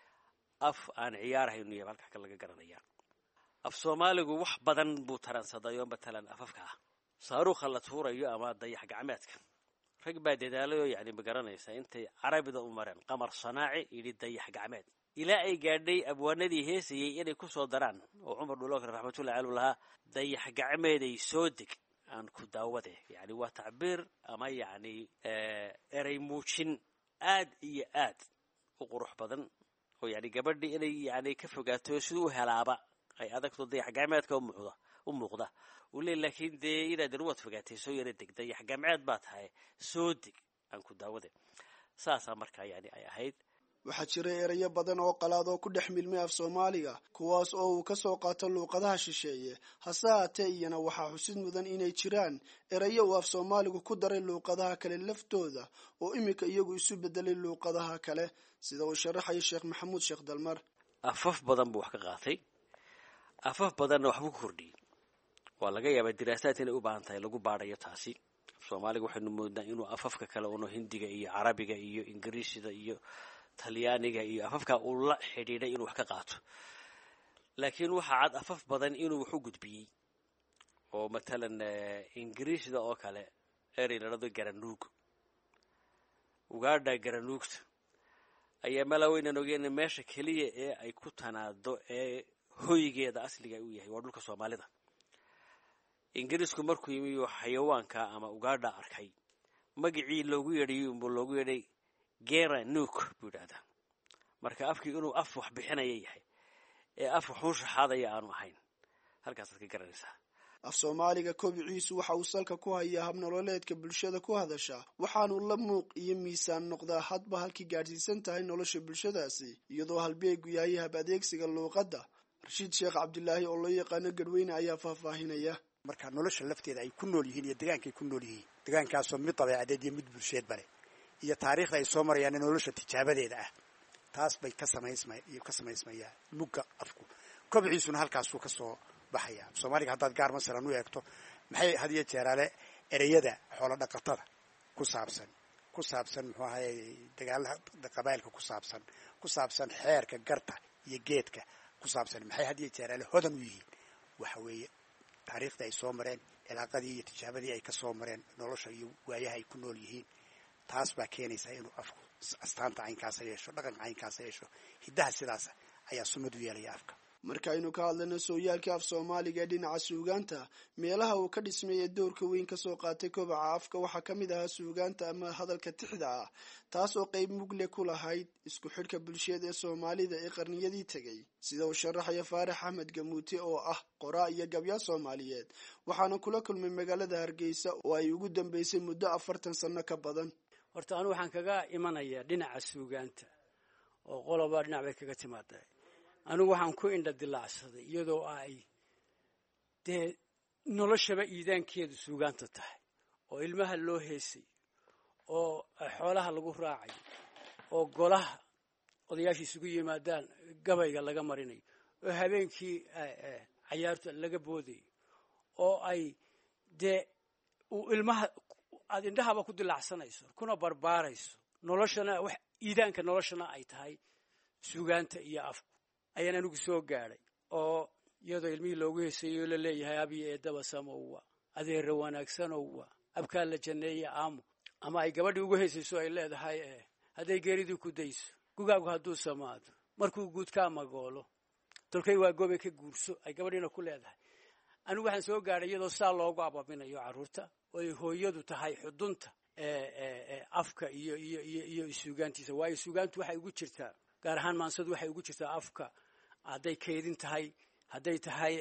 [SPEAKER 15] af aan ciyaarhayno iyo halka laga garanaya af soomaaligu wax badan buu taransadayoo matalan afafka ah saaruukha la tuurayo ama dayax gacmeedka rag baa dadaalayoo yani magaranaysa intay carabida u mareen qamar sanaaci yidhi dayax gacmeed ilaa ay gaadhay abwaanadii heesayay inay ku soo daraan oo cumar dhulookar raxmatullahi caleyh lahaa dayax gacmeeday soo deg aan ku daawade yani waa tacbiir ama yani erey muujin aad iyo aad u qurux badan oo yani gabadhii inay yani ka fogaato siduu u helaaba ay adagto dayax gacmeedka u muuqda uu leey laakiin dee inaad ruwad fogaatay soo yara deg dayax gacmeed baa tahay soo deg aan ku daawade saasaa markaa yani ay ahayd
[SPEAKER 11] waxaa jira erayo badan oo qalaad oo ku dhex milmay af soomaaliga kuwaas oo uu ka soo qaato luuqadaha shisheeye hase haatee iyana waxaa xusid mudan inay jiraan erayo uu af soomaaligu ku daray luuqadaha kale laftooda oo iminka iyagu isu bedelay luuqadaha kale sida uu sharaxayo sheekh maxamuud sheekh dalmar
[SPEAKER 15] afaf badan buu wax ka qaatay afaf badanna waxbuu ku kordhiyey waa laga yaabaa diraasaad inay u baahan tahay lagu baadhayo taasi af soomaaliga waxaynu moodnaa inuu afafka kale uno hindiga iyo carabiga iyo ingiriisida iyo talyaaniga iyo afafka uu la xidhiidhay inuu wax ka qaato laakiin waxaa cad afaf badan inuu wax u gudbiyey oo matalan ingiriisda oo kale erey la dhado garanuug ugaadha garanuugta ayaa malaweynan ogeena meesha keliya ee ay ku tanaado ee hoygeeda asliga u yahay waa dhulka soomaalida ingiriisku markuu yimi xayawaanka ama ugaadha arkay magacii loogu yeedhayay unbuu loogu yeedhay garanuug buu yidhahdaa marka afkii inuu af wax bixinaya yahay ee af waxuu shaxaadaya aanu ahayn halkaasaad ka garanaysaa
[SPEAKER 11] af soomaaliga kobiciisu waxa uu salka ku hayaa habnololeedka bulshada ku hadasha waxaanu la muuq iyo miisaan noqdaa hadba halkii gaadhsiisan tahay nolosha bulshadaasi iyadoo halbeegu yahay hab adeegsiga luuqadda rashiid sheekh cabdilaahi oo loo yaqaano garweyne ayaa faahfaahinaya
[SPEAKER 16] marka nolosha lafteeda ay ku nool yihiin iyo deegaankay ku nool yihiin deegaankaasoo mid dabeecadeed iyo mid bulsheed bale iyo taariikhda ay soo marayaan nolosha tijaabadeeda ah taas bay ka samaysmayaan mugga afku kobciisuna halkaasuu ka soo baxaya soomaaliga haddaad gaar masalan u eegto maxay had iyo jeeraale ereyada xoolo dhaqatada ku saabsan muxuu ahaye dagaalada qabailka ku saabsan xeerka garta iyo geedka ku saabsan maxay had iyo jeeraale hodan u yihiin waxa weeye taariikhdii ay soo mareen cilaaqadii iyo tijaabadii ay ka soo mareen nolosha iyo waayaha ay ku nool yihiin taas baa keenaysaa inuu afku astaanta caynkaasa yeesho dhaqanka caynkaasa yeesho hiddaha sidaas ayaa sumad u yeelaya afka
[SPEAKER 11] markaynu ka hadlayno sooyaalka af soomaaliga ee dhinaca suugaanta meelaha uu ka dhismay ee doorka weyn ka soo qaatay kobaca afka waxaa ka mid ahaa suugaanta ama hadalka tixda ah taas oo qayb mugle ku lahayd isku xidhka bulsheed ee soomaalida ee qarniyadii tegay sida uu sharaxaya faarax axmed gamuute oo ah qoraa iyo gabyaa soomaaliyeed waxaana kula kulmay magaalada hargeysa oo ay ugu dambeysay muddo 40 sano ka badan
[SPEAKER 17] horta anu waxaan kaga imanayaa dhinaca suugaanta oo qoloba dhinac bay kaga timaadaa anigu waxaan ku indha dilaacsaday iyadoo ay dee noloshaba iidaankeedu suugaanta tahay oo ilmaha loo heesay oo xoolaha lagu raacayo oo golaha odayaasha isugu yimaadaan gabayga laga marinayo oo habeenkii cayaarta laga boodayo oo ay dee uu ilmaha aad indhahaba ku dilacsanayso kuna barbaarayso noloshana wax iidaanka noloshana ay tahay suugaanta iyo afku ayaan anigu soo gaadhay oo iyadoo ilmihii loogu heeseeyo la leeyahay abiyo eedaba samowa adeera wanaagsanowa abkaa la janneeye aamo ama ay gabadhii ugu heesayso ay leedahay hadday geeridii ku dayso gugaagu hadduu samaado markuu guud ka magoolo tolkay waa goobe ka guurso ay gabadhiina ku leedahay anigu waxaan soo gaadhay iyadoo saa loogu ababinayo carruurta oo ay hooyadu tahay xudunta afka iyo suugaantiisa waayo suugaantu waxay ugu jirtaa gaar ahaan maansadu waxay ugu jirtaa afka hadday kaydin tahay hadday tahay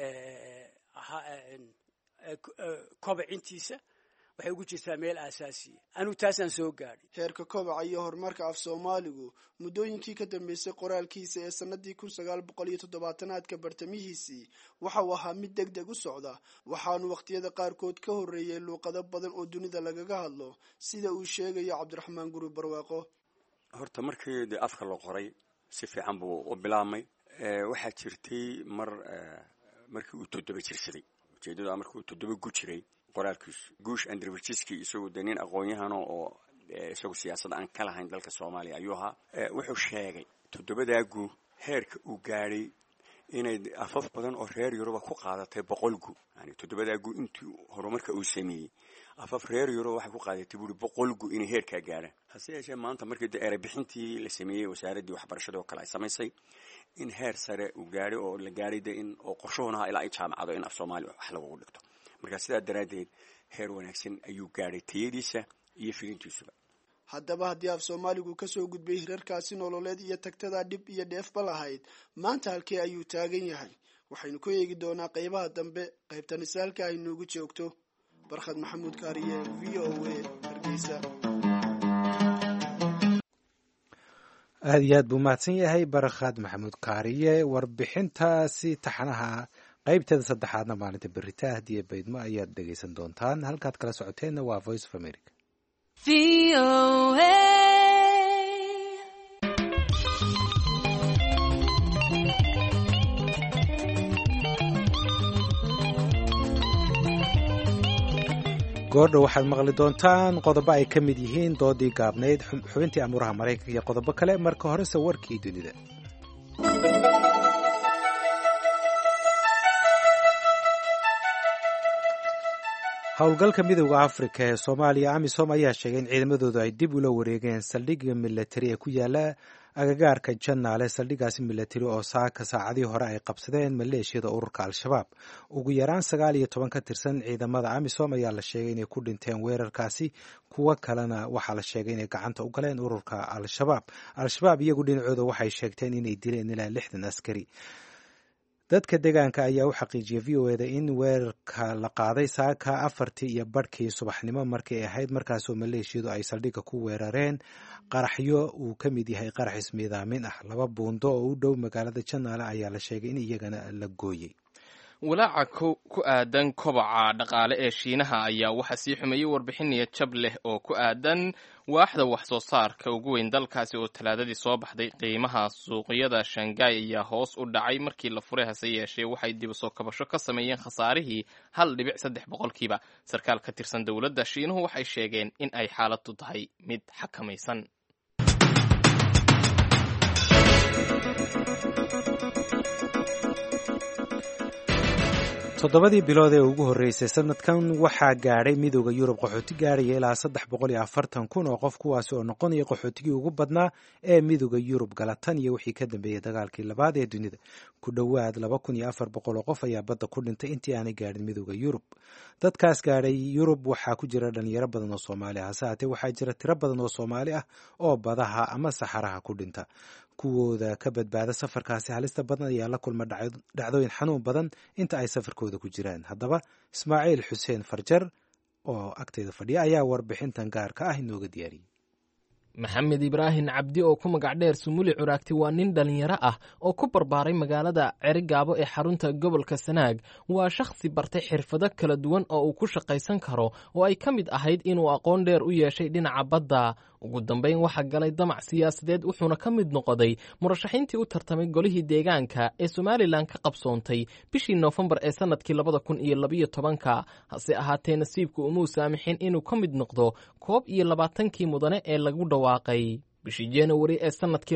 [SPEAKER 17] kobacintiisa waxay ugu jirtaa meel aasaasiya anigu taasaan soo gaadhay
[SPEAKER 11] heerka kobaca iyo horumarka af soomaaligu muddooyinkii ka dambeysay qoraalkiisa ee sanadii 1970aadka bartamihiisii waxa uu ahaa mid deg deg u socda waxaanu waqtiyada qaarkood ka horreeyey luuqado badan oo dunida lagaga hadlo sida uu sheegayo cabdiraxmaan guri barwaaqo
[SPEAKER 14] horta markii dee afka la qoray si fiican buu u bilaabmay waxaa jirtay markii uu 7 jirsaday ujeedadu markii uu 7 gu jiray qoraalkiisu guush andrewchiski isagoo de nin aqoon-yahano oo isagu siyaasad aan ka lahayn dalka Soomaaliya ayuu ahaa wuxuu sheegay 7 gu heerka uu gaadhay inay afaf badan oo reer Yurub ku qaadatay 100 gu yani 7 gu intii horumarka uu sameeyay afaf reer Yurub waxay ku qaadatay 100 gu inay heerka gaaraan hase yeeshee maanta markii eray bixintii la sameeyay wasaaradii waxbarashada oo kale ay samaysay in heer sare uu gaadhay oo la gaadhay in oo qorshoona ilaa ay jaamacado in af Soomaali wax lagu dhigto marka sidaa daraadeed heer wanaagsan ayuu gaadhay tayadiisa iyo filintiisuba
[SPEAKER 11] haddaba haddii af soomaaligu kasoo gudbay hirarkaasi nololeed iyo tagtada dhib iyo dheefba lahayd maanta halkee ayuu taagan yahay waxaynu ku eegi doonaa qaybaha dambe qaybta nisaalka ay noogu joogto barkhad maxamuud kaariye v o a hargeysa
[SPEAKER 1] aad iyo aad buu mahadsan yahay barkhad maxamuud kaariye warbixintaasi taxanaha qaybteeda saddexaadna maalinta berita hadiye baydmo ayaad dhegaysan doontaan halkaad kala socoteenna waa voice of america goordha waxaad maqli doontaan qodobo ay ka mid yihiin doodii gaabnayd xubintii amuuraha maraykanka iyo qodobo kale marka horese warkii dunida howlgalka midowda afrika ee soomaaliya amisom ayaa sheegay in ciidamadoodu ay dib ula wareegeen saldhigga milatari ee ku yaala agagaarka janaale saldhiggaasi milatari oo saacadii hore ay qabsadeen maleeshiyada ururka al-shabaab ugu yaraan 19 ka tirsan ciidamada amisom ayaa la sheegay inay ku dhinteen weerarkaasi kuwo kalena waxaa la sheegay inay gacanta u galeen ururka al-shabaab al-shabaab iyagu dhinacooda waxay sheegteen inay dileen ilaa 60 askari dadka deegaanka ayaa u xaqiijiyay v o eda in weerarka la qaaday saaka 4:00 subaxnimo markay ahayd markaasoo maleeshiyadu ay saldhigga ku weerareen qaraxyo uu ka mid yahay qarax ismiidaamin ah 2 buundo oo u dhow magaalada janaale ayaa la sheegay in iyagana la gooyey
[SPEAKER 2] walaaca ku aadan kobaca dhaqaale ee Shiinaha ayaa waxa sii xumeeyay warbixin jab leh oo ku aadan waaxda wax soo saarka ugu weyn dalkaasi oo talaadadii soo baxday qiimaha suuqyada Shanghai ayaa hoos u dhacay markii la furay hase yeeshee waxay dib u soo kabasho ka sameeyeen khasaarihii 1.3% sarkaal ka tirsan dawladda Shiinuhu waxay sheegeen in ay xaaladdu tahay mid xakamaysan
[SPEAKER 1] toddobadii bilood ee ugu horreysay sanadkan waxaa gaadhay midowda Yurub qaxooti gaaraya ilaa 340,000 oo qof kuwaasi oo noqonaya qaxootigii ugu badnaa ee midowda Yurub galatan iyo wixii ka dambeeyay dagaalkii labaad ee dunida ku dhowaad 2,400 oo qof ayaa badda ku dhintay intii aanay gaadhin midowda Yurub dadkaas gaadhay Yurub waxaa ku jira dhalinyaro badan oo Soomaali ah saate waxaa jira tiro badan oo Soomaali ah oo badaha ama saxaraha ku dhinta kuwooda ka badbaada safarkaasi halista badan ayaa la kulma dhacdooyin xanuun badan inta ay safarkooda ku jiraan haddaba Ismaaciil Xuseen Farjar oo agteeda fadhiya ayaa warbixintan gaarka ah inooga diyaariyey
[SPEAKER 2] maxamed ibraahim cabdi oo ku magac dheer sumuli curaagti waa nin dhallinyaro ah oo ku barbaaray magaalada Cerigaabo ee xarunta gobolka Sanaag. waa shakhsi bartay xirfado kala duwan oo uu ku shaqaysan karo oo ay ka mid ahayd inuu aqoon dheer u yeeshay dhinaca badda. ugu dambeyn waxaa galay damac siyaasadeed wuxuuna ka mid noqday murashaxiintii u tartamay golihii deegaanka ee Somaliland ka qabsoontay bishii Noofembar ee sanadkii 2012. hase ahaatee nasiibku uma saamixin inuu ka mid noqdo 21 mudane ee lagu dhawaaqay. bishii January ee sanadkii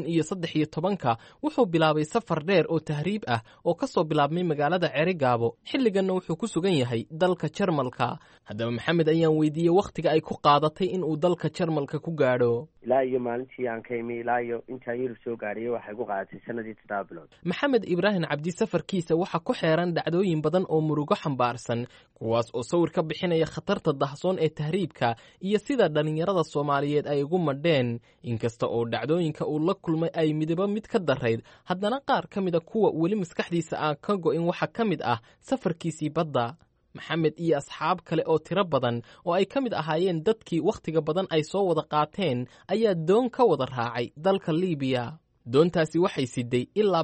[SPEAKER 2] 2013 wuxuu bilaabay safar dheer oo tahriib ah oo ka soo bilaabmay magaalada Cerigaabo. xilliganna wuxuu ku sugan yahay dalka Jarmalka. haddaba maxamed ayaan weydiiyey wakhtiga ay ku qaadatay in uu dalka Jarmalka ku gaadho.
[SPEAKER 18] ilaa iyo maalintii aan ka imi ilaa iyo intaan Yurub soo gaariyay waxay ku qaadatay sanadii 7 bilood.
[SPEAKER 2] maxamed ibraahim cabdi safarkiisa waxa ku xeeran dhacdooyin badan oo murugo xambaarsan, kuwaas oo sawir ka bixinaya khatarta dahsoon ee tahriibka iyo sida dhalinyarada Soomaaliyeed ay ugu madheen. inkasta oo dhacdooyinka uu la kulmay ay midaba mid ka darayd, haddana qaar ka mid a kuwa weli maskaxdiisa aan ka go'in waxaa ka mid ah safarkiisii badda. maxamed iyo asxaab kale oo tiro badan oo ay ka mid ahaayeen dadkii wakhtiga badan ay soo wada qaateen ayaa doon ka wada raacay dalka Liibiya. doontaasi waxay siday ilaa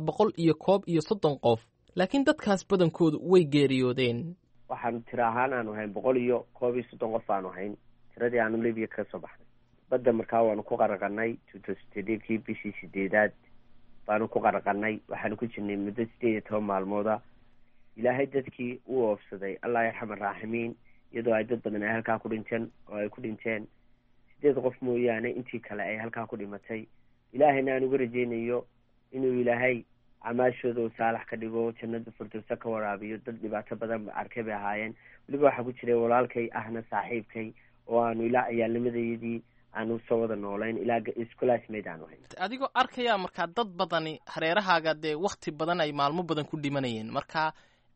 [SPEAKER 2] 130 qof, laakiin dadkaas badankoodu way geeriyoodeen.
[SPEAKER 18] waxaan tiro ahaan aanu ahayn 130 qof aanu ahayn tiradii aanu Liibiya ka soo baxnay. badda markaa waanu ku qaraqanay 2008 bishii 8aad baanu ku qaraqanay. waxaanu ku jirnay muddo 18 maalmooda. ilaahay dadkii uu oofsaday allah yarxamar raaximiin, iyadoo ay dad badan ay halkaa ku dhinteen oo ay ku dhinteen 8 qof mooyaane intii kale ay halkaa ku dhimatay. ilaahayna aan uga rajaynayo inuu ilaahay camaashooda uu saalax ka dhigo, jannada firdawsa ka waraabiyo. dad dhibaato badan arkay bay ahaayeen. weliba waxaa ku jiray walaalkay ahna saaxiibkay oo aanu ilaa ciyaalnimadayadii aanu soo wada noolayn ilaa iskulaasmeyd aanu hayn.
[SPEAKER 2] adigoo arkaya markaa dad badani hareerahaaga dee wakhti badan ay maalmo badan ku dhimanayeen, markaa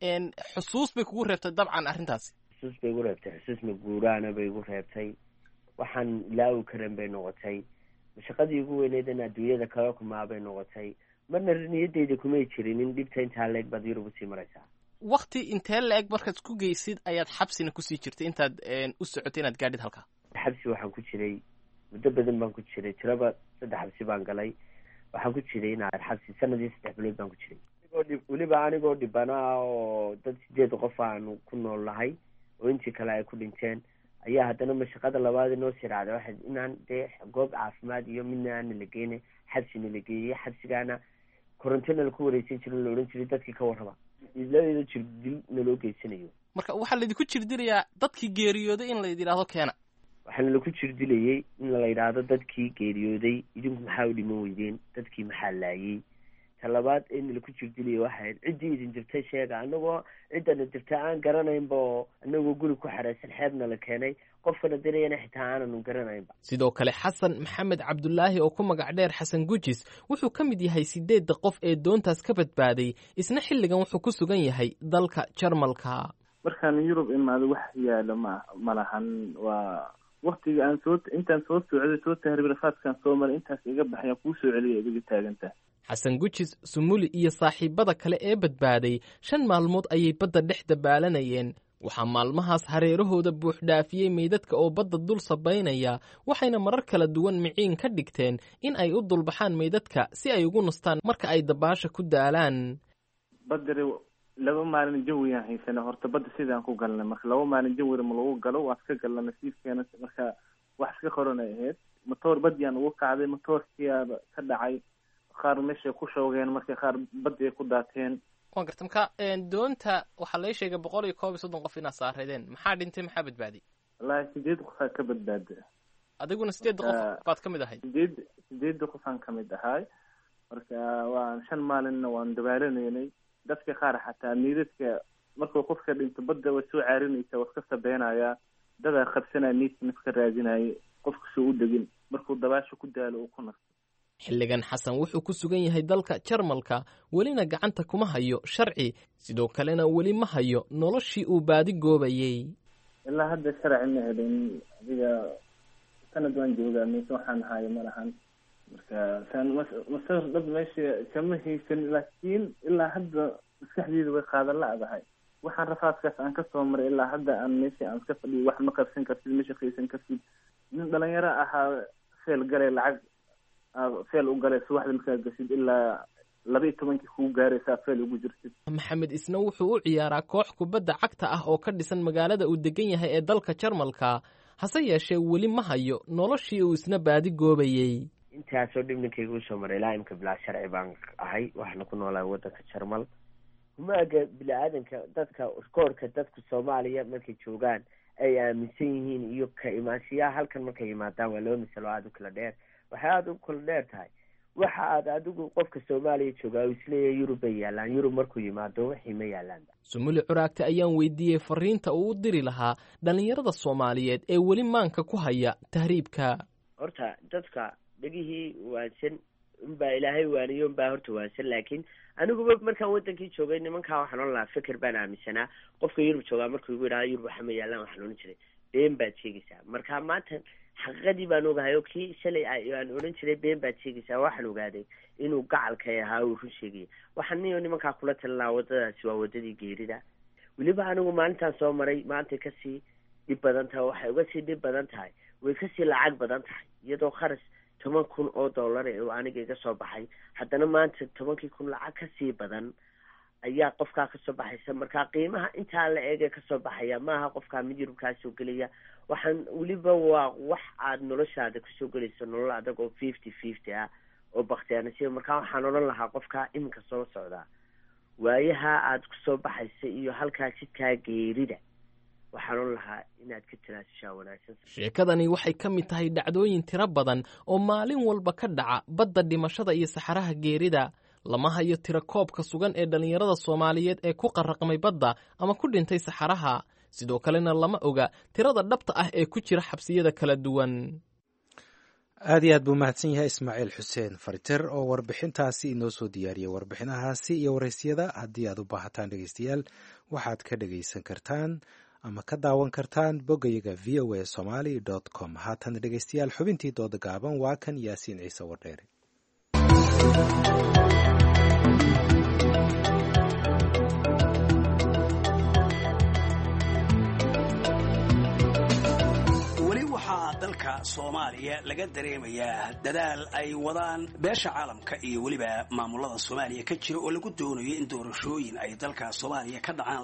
[SPEAKER 2] xusuus bay kugu reebtay dabcan arrintaasi.
[SPEAKER 18] xusuus bay igu reebtay, xusuus maguuraana bay igu reebtay. waxaan ilaawi karan bay noqotay. shaqadii ugu weyneyd in adduunyada kala kumaa bay noqotay. marna niyadeyda kumay jirin in dhibta intaa leeg baad Yurub usii maraysaa.
[SPEAKER 2] wakti intee la-eg markaad isku geysid ayaad xabsina kusii jirtay intaad u socotay inaad gaadhid halkaa?
[SPEAKER 18] xabsi waxaan ku jiray muddo badan baan ku jiray, tiraba 3 xabsi baan galay. waxaan ku jiray inaan xabsi sanadii 3 bilood baan ku jiray. weliba anigoo dhibana oo dad 8 qof aanu ku nool nahay oo intii kale ay ku dhinteen ayaa haddana mashaqada labaad inoo sii raacday waxay inaan dee goob caafimaad iyo midna aan la geeyay xabsina la geeyay. xabsigaana korontona la ku wareejin jiray, la oran jiray dadkii ka warraba ilaa jirdil naloo geysanayo.
[SPEAKER 2] marka waxaa laydinku jirdilayaa dadkii geeriyooday in la yidhaahdo keena.
[SPEAKER 18] waxaana lagu jirdilayay in la yidhaahdo dadkii geeriyooday idinku maxaa u dhiman weydeen, dadkii maxaa laayay. talabaad in lagu jirdilayay waxay ciddii idin jirtay sheega, anagoo ciddana jirta aan garanaynba oo anagoo guri ku xareysan xeebna la keenay, qofkana dirayana xitaa aananu garanaynba.
[SPEAKER 2] sidoo kale xasan maxamed cabdulaahi oo ku magac dheer xasan gujis wuxuu ka mid yahay 8 qof ee doontaas ka badbaaday. isna xilligan wuxuu ku sugan yahay dalka Jarmalka.
[SPEAKER 19] markaan Yurub imaado wax yaalo ma lahan. waa waqtiga aan intaan soo socday soo tahriibarafaadkan soo maray intaas iga baxay ku soo celiyay idiga taaganta.
[SPEAKER 2] xasan gujis, sumuli iyo saaxiibada kale ee badbaaday 5 maalmood ayay badda dhex dabaalanayeen. waxaa maalmahaas hareerahooda buux dhaafiyey meydadka oo badda dul sabaynaya, waxayna marar kala duwan miciin ka dhigteen in ay u dulbaxaan meydadka si ay ugu nastaan marka ay dabaasha ku daalaan.
[SPEAKER 19] badari 2 maalin jawiyaan haysana horta badda sidaan ku galnay. marka 2 maalin jawir ma lagu galo waa iska galna nasiibkeena. marka wax iska qoranay ahayd motor badiyaan ugu kacday, motorkii ka dhacay, qaar meesha ku shoogeen, markii qaar badda ay ku daateen.
[SPEAKER 2] waan garta marka doonta waxaa la sheegay 130 qof inaad saareedeen. maxaa dhintay maxaa badbaaday?
[SPEAKER 19] wallaahi 8 qof ka badbaaday.
[SPEAKER 2] adiguna 8 qof baad ka mid ahayd?
[SPEAKER 19] 8 qof aan ka mid ahay. marka waan 5 maalinna waan dabaalanaynay. dadka qaar xataa niidadka markuu qofka dhinto badda way soo caarinaysaa, waa iska sabeenayaa. dadaa qabsanaya niidka nafka raadinaya qofka soo u degin markuu dabaasha ku daalo uu ku nasto.
[SPEAKER 2] xilligan xasan wuxuu ku sugan yahay dalka Jarmalka, welina gacanta kuma hayo sharci, sidoo kalena weli ma hayo noloshii uu baadi goobayay.
[SPEAKER 19] ilaa hadda sharci ma helin. adiga sanad waan joogaa mise waxaan hayo ma lahan. marka masar dad meesha kama haysan, laakiin ilaa hadda maskaxdeedu way qaadan la-dahay. waxaan rafaadkaas aan ka soo maray ilaa hadda aan meesha aan iska fadhiyo wax ma qabsan kartid, ma shaqaysan kartid. nin dhalinyaro ahaa feel feel u galay subaxda markaad gashid ilaa 12 kuu gaaraysaa feel ugu jirtid.
[SPEAKER 2] maxamed isna wuxuu u ciyaaraa koox kubadda cagta ah oo ka dhisan magaalada uu degan yahay ee dalka Jarmalka, hase yeeshee weli ma hayo noloshii uu isna baadi goobayay.
[SPEAKER 18] intaasoo dhibninkayga usoo maray ilaa imka bilaa sharci baan ahay, waxaana ku noolahay waddanka Jarmal. humaaga bini-aadanka dadka koorka dadka Soomaaliya markay joogaan ay aaminsan yihiin iyo ka imaanshiyaha halkan markay yimaadaan waa laba misalo aada u kala dheer. waxay aada u kala dheer tahay waxa aad adigu qofka Soomaaliya joogaa uu isleeyahay Yurub bay yaalaan, Yurub markuu yimaado wixii ma yaalaan.
[SPEAKER 2] Sumuli Curaagta ayaan weydiiyey fariinta uu u diri lahaa dhalinyarada Soomaaliyeed ee weli maanka ku haya tahriibka.
[SPEAKER 18] horta dadka dhegihii waansan unbaa ilaahay waaniyo unbaa horta waansan, laakiin aniguba markaan wadankii joogay nimankaa waxaan oran lahaa fikir baan aaminsanaa. qofka Yurub joogaa markuu igu yidhahdo Yurub waxa ma yaalaan waxaan oran jiray been baad sheegaysaa. marka maanta xaqiiqadii baan ogahay oo kii shalay aan oran jiray been baad sheegaysaa waxaan ogaaday inuu gacalkay ahaa uu run sheegaya. waxaan nimankaa kula talin lahaa waddadaasi waa waddadii geerida. weliba anigu maalintaan soo maray maantay kasii dhib badan tahay, waxay uga sii dhib badan tahay, way kasii lacag badan tahay. iyadoo kharash $10,000 oo aniga iga soo baxay, haddana maanta 10,000 lacag kasii badan ayaa qofkaa kasoo baxaysa. marka qiimaha intaa la eegay kasoo baxaya maaha qofkaa mid Yurub kaa soo gelaya. waxaan weliba waa wax aad noloshaada kusoo gelayso nolol adag oo 50-50 ah oo baktiyaanasiya. marka waxaan odhan lahaa qofkaa iminka soo socdaa waayaha aad kusoo baxaysa iyo halkaa jidkaa geerida, waxaan odhan lahaa inaad ka tanaasishaa wanaagsan.
[SPEAKER 2] sheekadani waxay ka mid tahay dhacdooyin tiro badan oo maalin walba ka dhaca badda dhimashada iyo saxaraha geerida. lama hayo tiro koobka sugan ee dhalinyarada Soomaaliyeed ee ku qarraqmay badda ama ku dhintay saxaraha. sidoo kalena lama oga tirada dhabta ah ee ku jira xabsiyada kala duwan.
[SPEAKER 1] aad iyo aad buu mahadsan yahay Ismaaciil Xuseen Farter oo warbixintaasi inoo soo diyaariyay. warbixinahaasi iyo waraysyada haddii aad u baahataan dhegeystayaal waxaad ka dhegeysan kartaan ama ka daawan kartaan boggayaga voasomali.com. haatan dhegeystayaal xubintii dooda gaaban waa kan Yaasiin Ciise Wardheere.
[SPEAKER 20] dalka Soomaaliya laga dareemayaa dadaal ay wadaan beesha caalamka iyo waliba maamulada Soomaaliya ka jira oo lagu doonayo in doorashooyin ay dalka Soomaaliya ka dhacaan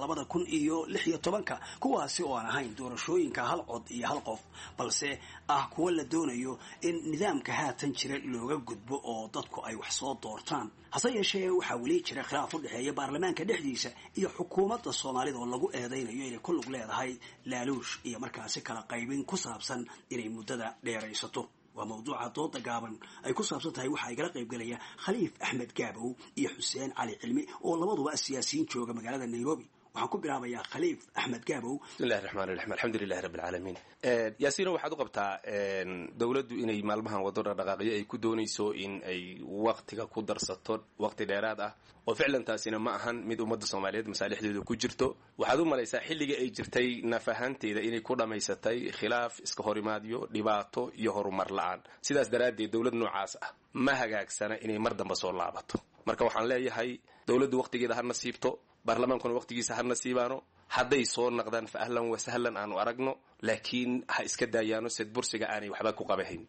[SPEAKER 20] 2016 kuwaasi oo aan ahayn doorashooyinka hal cod iyo hal qof balse ah kuwa la doonayo in nidaamka haatan jira looga gudbo oo dadku ay wax soo doortaan. hase yeeshee waxaa weli jira khilaaf u dhexeeya baarlamaanka dhexdiisa iyo xukuumadda Soomaalida oo lagu eedeynayo inay ku lug leedahay laaluush iyo markaasi kala qaybin ku saabsan inay muddada dheeraysato. waa mawduuca dooda gaaban ay ku saabsan tahay waxa ay kala qayb galaya Khaliif Axmed Gaabow iyo Xuseen Cali Cilmi oo labaduba siyaasiyiin jooga magaalada Nairobi. waxaan ku bilaabayaa Khaliif Axmed Gaabow.
[SPEAKER 21] bismillaahir rahmaanir rahiim alxamdulillaahi rabbil caalamiin. yaasiin waxaad u qabtaa dawladdu inay maalmahan wado dhaqaaqyo ay ku doonayso in ay waqtiga ku darsato waqti dheeraad ah oo ficlan taasina ma ahan mid ummadda Soomaaliyeed masaalixdeedu ku jirto. waxaad u malaysaa xilliga ay jirtay nafahanteeda inay ku dhamaysatay khilaaf iska horimaadyo dhibaato iyo horumar la'aan. sidaas daraaddeed dawlad noocaas ah ma hagaagsana inay mar dambe soo laabato. marka waxaan leeyahay dawladdu waqtigeeda ha nasiibto, baarlamaankuna waqtigiisa ha nasiibaano. hadday soo naqdaan fa ahlan wa sahlan aanu aragno, laakiin ha iska daayaano sid bursiga aanay waxba ku qabahayn.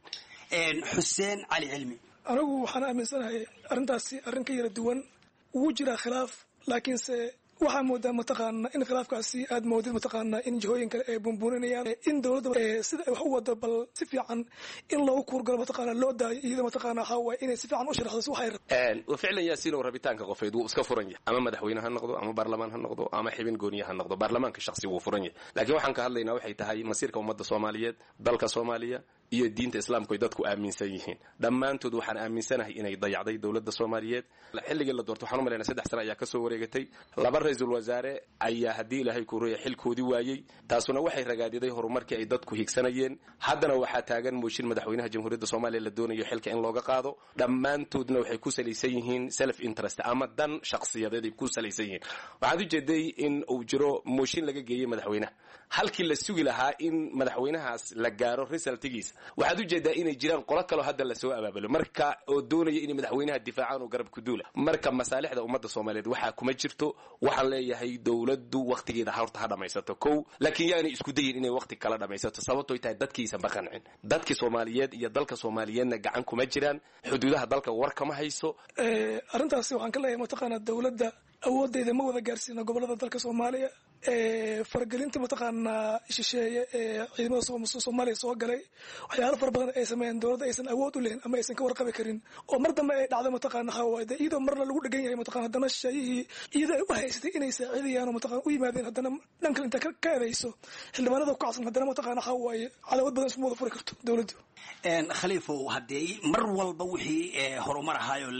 [SPEAKER 20] Xuseen Cali Cilmi.
[SPEAKER 22] anigu waxaan aaminsanahay arrintaasi arrin ka yara duwan ugu jira khilaaf, laakiinse waxaa moodaa mataqaana in khilaafkaasi aad moodid mataqaana in jihooyin kale ay bunbuuninayaan in dawladda sida ay wax u wado bal si fiican in loogu kuurgalo mataqaana loo daayo iyada mataqaana waxaa waaye inay si fiican u sharaxdo waxay
[SPEAKER 21] rabto. ficlan yaasiin oo rabitaanka qofeed wuu iska furan yahay, ama madaxweyne ha noqdo ama baarlamaan ha noqdo ama xibin gooniye ha noqdo. baarlamaanka shakhsi wuu furan yahay, laakiin waxaan ka hadlaynaa waxay tahay masiirka ummadda Soomaaliyeed, dalka Soomaaliya iyo diinta islaamku ay dadku aaminsan yihiin. dhammaantood waxaan aaminsanahay inay dayacday dawladda Soomaaliyeed. xilligii la doortay waxaan u malaynaa 3 sano ayaa ka soo wareegatay. laba ra'iisul wasaare ayaa haddii ilaahay ku reeyay xilkoodii waayey. taasuna waxay ragaadiday horumarkii ay dadku higsanayeen. haddana waxaa taagan mooshin madaxweynaha jamhuuriyadda Soomaaliya la doonayo xilka in looga qaado. dhammaantoodna waxay ku salaysan yihiin self interest ama dan shakhsiyadeed ay ku salaysan yihiin. waxaan u jeeday in uu jiro mooshin laga geeyay madaxweynaha halkii la sugi lahaa in madaxweynahaas la gaaro resultigiisa waxaad ujeedaa inay jiraan qolo kaloo hadda lasoo abaabulo marka oo doonaya inay madaxweynaha difaacaan oo garab ku duula marka masaalixda ummadda soomaaliyeed waxaa kuma jirto waxaan leeyahay dowladdu waqtigeeda horta ha dhamaysato kow laakiin yaanay isku dayin inay waqti kala dhamaysato sababtooy tahay dadkiisan ba qancin dadkii soomaaliyeed iyo dalka soomaaliyeedna gacan kuma jiraan xuduudaha dalka war kama hayso
[SPEAKER 22] arrintaasi waxaan ka leeyahay mataqaanaa dowladda awoodeeda ma wada gaarsiino gobolada dalka soomaaliya faragelinta mataqaanaa shisheeye ee ciidamada soomaaliya soo galay waxyaalo fara badan ay sameeyeen dowladda aysan awood u lehin ama aysan ka warqabi karin oo mar dambe ay dhacday mataqaana hawaade iyadoo marna lagu dhegan yahay mataqana haddana shisheeyihii iyadoo ay u haysatay inay saacidayaan oo mataqana u yimaadeen haddana dhankan inta ka ereyso xildhibaanada ku kacsan haddana mataqaana hawaaye cadaawad badan isma wada furi karto dowladdu
[SPEAKER 20] khaliifow haddii mar walba wixii horumar ahaayo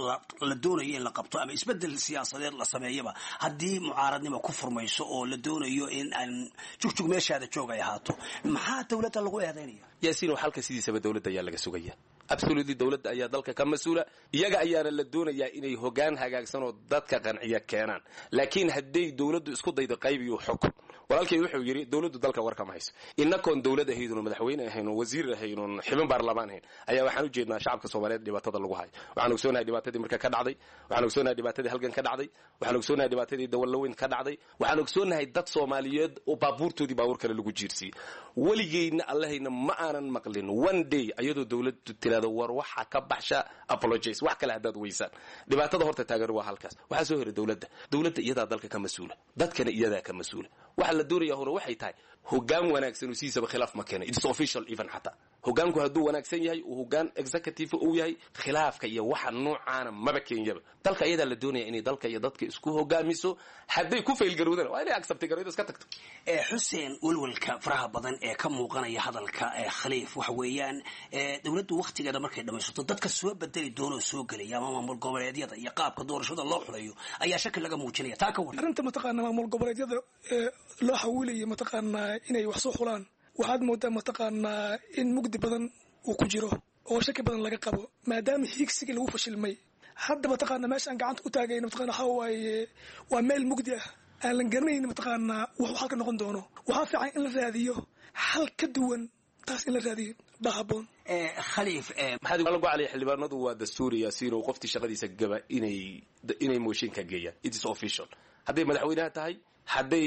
[SPEAKER 20] la doonayo in la qabto ama isbedel siyaasadeed la sameeyaba haddii mucaaradnimo ku furmayso oo la doonayo in aan jugjug meeshaada joog ay ahaato maxaa dowladda lagu eedaynaya
[SPEAKER 21] yaasiin halka sidiisaba dowladda ayaa laga sugaya absolutely dowladda ayaa dalka ka mas-uula iyaga ayaana la doonayaa inay hogaan hagaagsan oo dadka qanciya keenaan laakiin hadday dowladdu isku daydo qayb iyo xukun walaalkay wuxuu yidhi dowladdu dalka war kama hayso innakoon dowlad ahaydun madaxweyne ahayn oo wasiir ahaynun xubin baarlamaan ahayn ayaa waxaan u jeednaa shacabka soomaaliyeed dhibaatada lagu hayo waxaan ogsoonahay dhibaatadii marka ka dhacday waxaan ogsoonahay dhibaatadii halgan ka dhacday waxaan ogsoonahay dhibaatadii dawalaweyn ka dhacday waxaan ogsoonahay dad soomaaliyeed oo baabuurtoodii baabuur kale lagu jiirsiiyey weligeyna allahayna ma aanan maqlin one day ayadoo dowladdu tirahdo war waxa ka baxsha apologize wax kale haddaad weysaan dhibaatada horta taagan waa halkaas waxaa soo heray dowladda iyadaa dalka ka mas-uula dadkana iyadaa ka mas-uula waxa la doonaya hore waxay tahay hogaan wanaagsan oo siisaba khilaaf ma keenay it's official even xataa hogaanku hadduu wanaagsan yahay uu hogaan executive uu yahay khilaafka iyo waxa noocaana maba keenyaba dalka iyadaa la doonaya inay dalka iyo dadka isku hogaamiso hadday ku faylgarowdana waa inay accepti garowda iska tagto
[SPEAKER 20] xuseen walwalka faraha badan ee ka muuqanaya hadalka khaliif waxa weeyaan dowladdu waqtigeeda markay dhamaysato dadka soo bedeli doonoo soo gelaya ama maamul goboleedyada iyo qaabka doorashada loo xulayo ayaa shaki laga muujinaya taa ka war
[SPEAKER 22] arrinta mataqaanaa maamul goboleedyada loo xawiilaya mataqaanaa inay wax soo xulaan waxaad moodaa mataqaanaa in mugdi badan uu ku jiro oo shaki badan laga qabo maadaama hiigsigii lagu fashilmay hadda mataqaanaa meeshaan gacanta u taagayna mataqana waxa waaye waa meel mugdi ah aan la garanaynin mataqaanaa wuxuu halka noqon doono waxaa fiican in la raadiyo hal ka duwan taas in la raadiyo baa habboon
[SPEAKER 20] khaliif
[SPEAKER 21] maxaad lagu caliyay xildhibaanadu waa dastuuri yaasiin oo qoftii shaqadiisa gaba inay mooshinka geeyaan it is official hadday madaxweynaha tahay hadday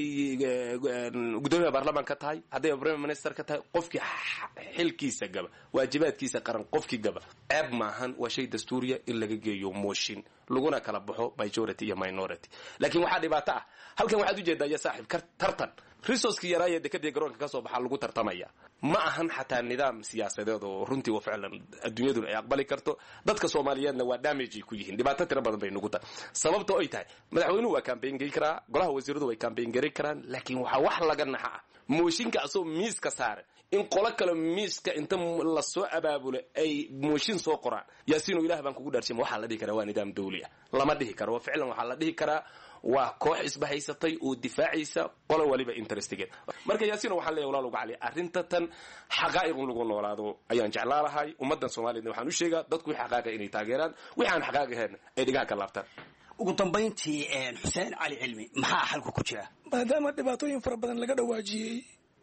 [SPEAKER 21] gudoomiyaha baarlamaanka tahay hadday prime minister ka tahay qofkii xilkiisa gaba waajibaadkiisa qaran qofkii gaba ceeb maahan waa shay dastuuriya in laga geeyo mooshin laguna kala baxo majority iyo minority laakiin waxaa dhibaato ah halkan waxaad ujeedaa ya saaxiib tartan resourcekii yaraaya dekadii garoonka ka soo baxaa lagu tartamaya ma ahan xataa nidaam siyaasadeed oo runtii wa ficlan adduunyaduna ay aqbali karto dadka soomaaliyeedna waa damage ay ku yihiin dhibaato tiro badan bay nugu tahay sababta ay tahay madaxweynuhu waa campaign geli karaa golaha wasiiradu way campaign geli karaan laakiin waxaa wax laga naxa ah mooshinka asoo miiska saare in qolo kale miiska inta la soo abaabulo ay mooshin soo qoraan yaasiino ilaah baan kugu dhaarshima waxaa la dhihi karaa waa nidaam dawli ah lama dhihi karo waa ficlan waxaa la dhihi karaa waa koox isbahaysatay oo difaacaysa qolo waliba interestigeed marka yaasiino waxaan leeyahay walaal uga cali arrinta tan xaqaa'iq lagu noolaado ayaan jeclaa lahay ummaddan Soomaaliyeed waxaan u sheegaa dadku xaqaaqa inay taageeraan waxaan xaqaaqa ahayn ay dhigaha ka laabtaan
[SPEAKER 20] ugu dambeyntii xuseen cali cilmi maxaa xalku ku jira
[SPEAKER 22] maadaama dhibaatooyin fara badan laga dhawaajiyey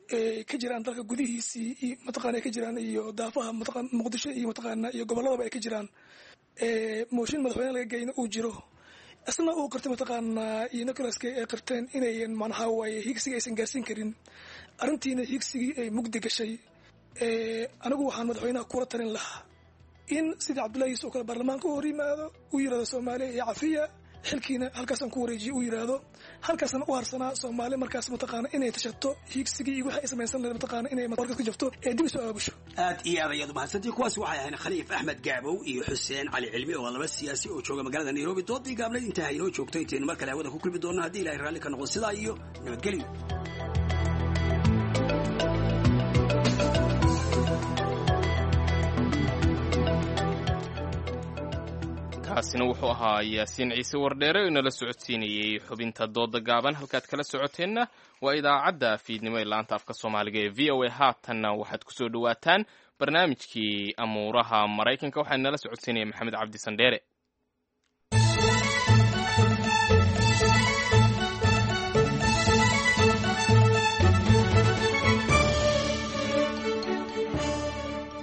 [SPEAKER 22] ka jiraan dalka gudihiisii iyo mataqaana ka jiraan iyo daafaha mataqaana muqdisho iyo mataqaana iyo gobolladaba ay ka jiraan mooshin madaxweyne laga geeyna uu jiro asna uu qirtay mataqaana iyo Nicholas ay qirteen inay macnaha waaye higsiga aysan gaarsiin karin arrintiina higsigii ay mugdi gashay anigu waxaan madaxweynaha kula talin lahaa in sida Cabdullaahi soo kale baarlamaanka u hor yimaado uu yiraahdo Soomaaliya iyo cafiya xilkiina halkaasaan ku wareejiyo uu yiraahdo halkaasna u harsanaa Soomaaliya markaas mataqaana inay tashato higsigii iyo waxa ay sameeysan leedahay mataqaana inay markaas ka jabto ee dib soo aabusho
[SPEAKER 20] aad iyo aad ayaad mahadsantii kuwaas waxay ahayn Khaliif Axmed Gaabow iyo Xuseen Cali Cilmi oo laba siyaasi oo jooga magaalada Nairobi doodii gaableed inta ay noo joogtay intaan mar kale hawada ku kulmi doonaa hadii Ilaahay raalli ka noqdo sidaa iyo nabadgelyo
[SPEAKER 2] kaasina wuxuu ahaa yaasiin ciise wardheere oo inala socodsiinayey xubinta dooda gaaban halkaad kala socoteenna waa idaacadda fiidnimo ee laanta afka soomaaliga ee v o a haatanna waxaad kusoo dhawaataan barnaamijkii amuuraha maraykanka waxaa inala socodsiinaya maxamed cabdi sandheere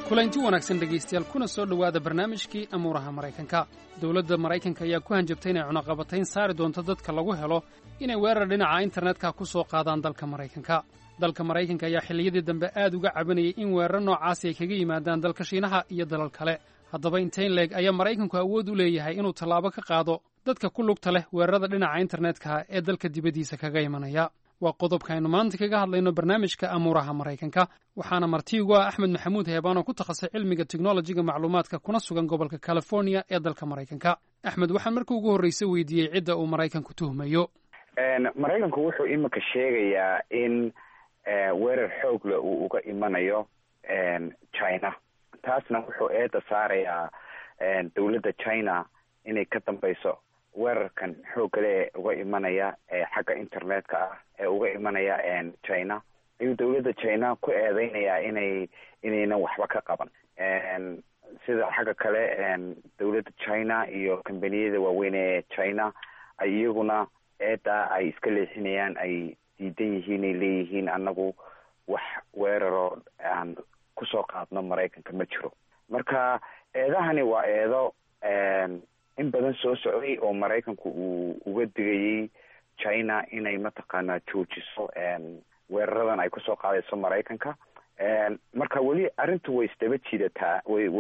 [SPEAKER 3] kulanti wanaagsan dhegaystayaal kuna soo dhowaada barnaamijkii amuuraha maraykanka dowladda maraykanka ayaa ku hanjabtay inay cunaqabatayn saari doonto dadka lagu helo inay weerar dhinaca internetka ku soo qaadaan dalka maraykanka dalka maraykanka ayaa xilliyadii dambe aad uga cabanayay in weerar noocaasi ay kaga yimaadaan dalka shiinaha iyo dalal kale haddaba intayn leeg ayaa maraykanku awood u leeyahay inuu tallaabo ka qaado dadka ku lugta leh weerarada dhinaca internetka ee dalka dibaddiisa kaga imanaya waa qodobka aynu maanta kaga hadlayno barnaamijka amuuraha maraykanka waxaana marti ugu ah axmed maxamuud heebaan oo ku takhasusay cilmiga teknolojiga macluumaadka kuna sugan gobolka california ee dalka maraykanka axmed waxaan markii ugu horreysa weydiiyey cidda uu maraykanku tuhmayo
[SPEAKER 6] maraykanku wuxuu imika sheegayaa in weerar xoog leh uu uga imanayo china taasna wuxuu eedda saarayaa dowladda china inay ka dambayso weerarkan xoogga le ee uga imanaya xagga internetka ah ee uga imanaya china ayuu dowladda china ku eedeynayaa inaynan waxba ka qaban sida xagga kale dowladda china iyo kambaniyada waaweyn ee china ay iyaguna eedda ay iska leexinayaan ay diidan yihiin ay leeyihiin annagu wax weeraro aan kusoo qaadno maraykanka ma jiro marka eedahani waa eedo in badan soo socday oo maraykanku uu uga digayay china inay mataqaanaa joojiso weeraradan ay kusoo qaadayso maraykanka marka weli arrintu way isdaba jiidataa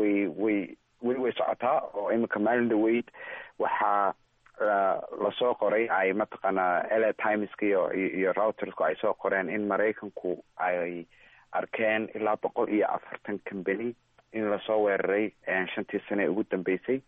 [SPEAKER 6] way socotaa oo iminka maalin dhaweyd waxaa lasoo qoray ay mataqaanaa LA Timeska iyo Reutersku ay soo qoreen in maraykanku ay arkeen ilaa 140 company in lasoo weeraray 5 sano ugu dambeysay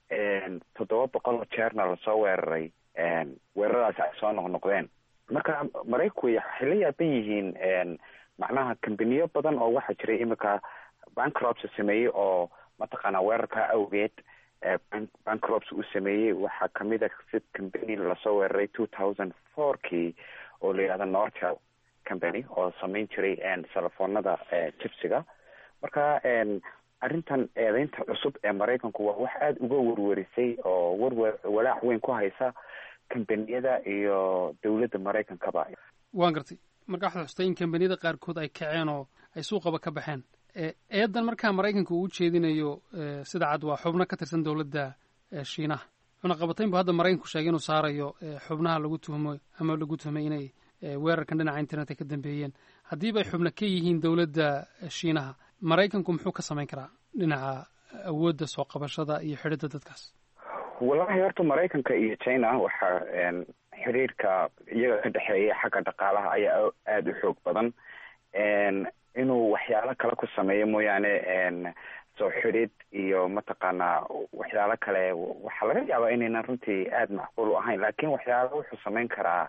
[SPEAKER 6] 700 jeerna lasoo weeraray weeraradaasi ay soo noqnoqdeen marka maraykanku waxay la yaaban yihiin macnaha kambaniyo badan oo waxaa jiray imika bankruptcy sameeyey oo mataqaanaa weerarka awgeed bankruptcy uu sameeyey waxaa kamid a sid company lasoo weeraray 2004kii oo la yidhahda Nortel company oo samayn jiray telefoonada jibsiga marka arrintan eedeynta cusub ee maraykanku waa wax aada uga warwarisay oo walaac weyn ku haysa kambaniyada iyo dowladda maraykankaba
[SPEAKER 3] waan gartay marka waxaad xustay in kambaniyada qaarkood ay kaceen oo ay suuqaba ka baxeen eedan markaa maraykanka uu ujeedinayo sida cad waa xubno ka tirsan dowladda shiinaha cunaqabatayn bu hadda maraykanku sheegay inuu saarayo xubnaha lagu tuhmo ama lagu tuhmay inay weerarkan dhinaca internetka ka dambeeyeen haddiiba ay xubno ka yihiin dowladda shiinaha maraykanku muxuu ka samayn karaa dhinaca awoodda soo qabashada iyo xidhidda dadkaas
[SPEAKER 6] wallahi horta maraykanka iyo china waxaa xiriirka iyaga ka dhexeeya xagga dhaqaalaha ayaa aada u xoog badan inuu waxyaalo kale ku sameeyo mooyaane soo xidhid iyo mataqaanaa waxyaalo kale waxaa laga yaabaa inaynan runtii aada macquul u ahayn laakiin waxyaalo wuxuu samayn karaa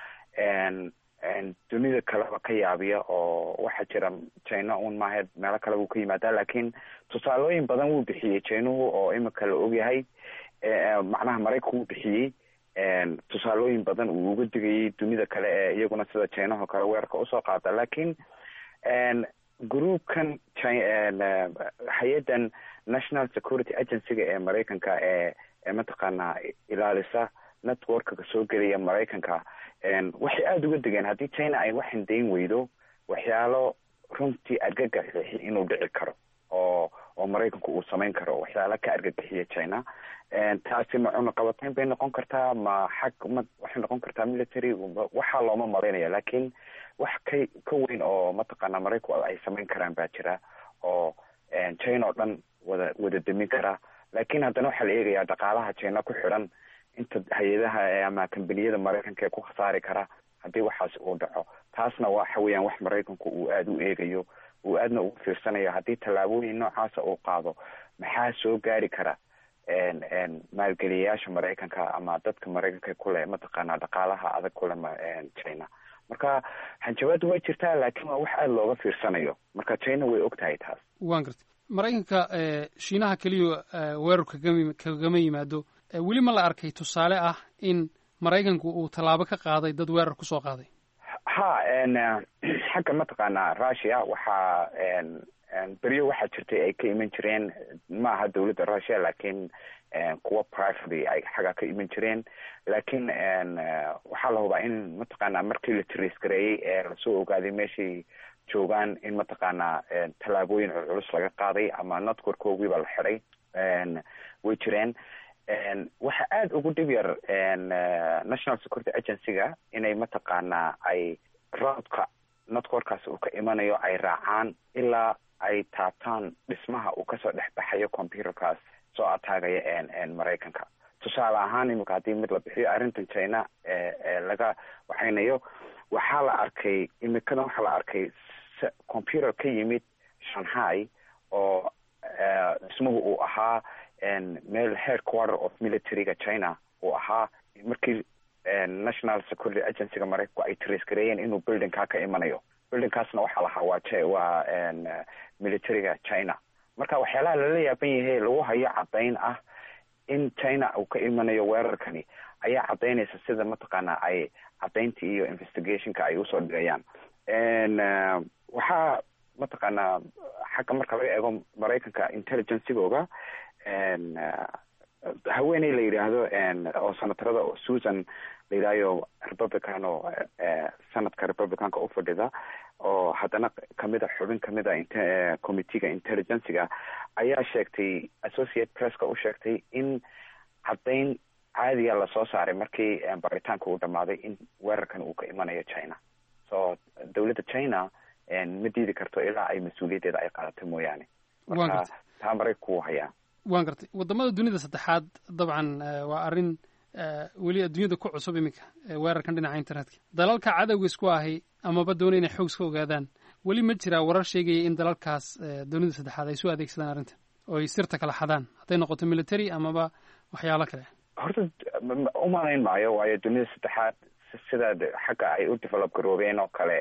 [SPEAKER 6] dunida kaleba ka yaabiya oo waxaa jira china un maahayd meelo kale wuu ka yimaadaa laakiin tusaalooyin badan wuu bixiyey chinuhu oo imika la ogyahay macnaha maraykanku wuu bixiyey tusaalooyin badan uu uga digayay dunida kale ee iyaguna sida chinaho kale weerarka usoo qaada laakiin groupkan hay-addan national security agencyga ee maraykanka ee mataqaanaa ilaalisa networkaga soo gelaya maraykanka waxay aada uga degeen haddii china ay waxan dayn weydo waxyaalo runtii argagaxi inuu dhici karo oo maraykanku uu samayn karo waxyaalo ka argagaxiya china taasi ma cunaqabatayn bay noqon kartaa waxay noqon kartaa military waxaa looma malaynaya laakiin wax ka weyn oo mataqaanaa maraykanku ay samayn karaan baa jira oo china oo dhan wada demin kara laakiin haddana waxaa la eegayaa dhaqaalaha china ku xidhan inta hay-adaha ama kambaniyada maraykanka ee ku khasaari kara haddii waxaas uu dhaco taasna waxa weeyaan wax maraykanku uu aada u eegayo uu aadna ugu fiirsanayo haddii tallaabooyin noocaasa uu qaado maxaa soo gaari kara maalgeliyayaasha maraykanka ama dadka maraykanka kule mataqaanaa dhaqaalaha adag kule china marka hanjabaadu way jirtaa laakiin waa wax aada looga fiirsanayo marka china way og tahay taas
[SPEAKER 3] waan gartay maraykanka shiinaha keliya weerarka kagama yimaado weli ma la arkay tusaale ah in maraykanku uu tallaabo ka qaaday dad weerar kusoo qaaday
[SPEAKER 6] ha xagga mataqaanaa russia waxaa beryo waxaa jirtay ay ka iman jireen ma aha dowladda russia laakiin kuwa privately ay xagga ka iman jireen laakiin waxaa la hubaa in mataqaanaa markii la trace gareeyey ee lasoo ogaaday meeshii joogaan in mataqaanaa tallaabooyin culculus laga qaaday ama networkoogiiba la xiday way jireen. waxa aada ugu dhib yar national security agency-ga inay mataqaanaa ay roodka networkaas uu ka imanayo ay raacaan ilaa ay taabtaan dhismaha uu kasoo dhex baxayo computerkaas soo ataagaya maraykanka. tusaale ahaan imika haddii mid la bixiyo arrintan china laga waxaynayo, waxaa la arkay imikadan waxaa la arkay computer ka yimid Shanghai oo dhismuhu uu ahaa meel headquarter of military-ga China uu ahaa. markii national security agency-ga maraykanku ay trace gareeyeen inuu buildingkaa ka imanayo, buildingkaasna waxaa lahaa waa military-ga China. marka waxyaalaha lala yaaban yahay lagu hayo caddayn ah in China uu ka imanayo weerarkani ayaa caddaynaysa sida mataqaanaa ay caddayntii iyo investigationka ay usoo dhigayaan. waxaa mataqaanaa xagga marka laga eego maraykanka intelligence-googa haweeney la yidhaahdo oo senatarada oo Susan la yidhahdo republican oo sanadka republicanka u fadhida oo haddana kamida xubin kamida committee-ga intelligence-ga ayaa sheegtay Associated Press-ka u sheegtay in caddayn caadiga lasoo saaray markii baritaanka uu dhamaaday in weerarkan uu ka imanayo China. so dowladda China ma diidi karto ilaa ay mas-uuliyaddeeda ay qaadato mooyaane. marka taa maraykanku hayaa.
[SPEAKER 3] waan gartay. wadamada dunida saddexaad dabcan waa arrin weli adduunyada ku cusub iminka weerarkan dhinaca internetka. dalalka cadowga isku ahi amaba doonay inay xoog iska ogaadaan, weli ma jiraa warar sheegaya in dalalkaas dunida saddexaad ay soo adeegsadaan arrintan oo ay sirta kala xadaan, hadday noqoto military amaba waxyaalo kale?
[SPEAKER 6] horta umalayn maayo, waayo dunida saddexaad sida xagga ay u develop garoobeen oo kale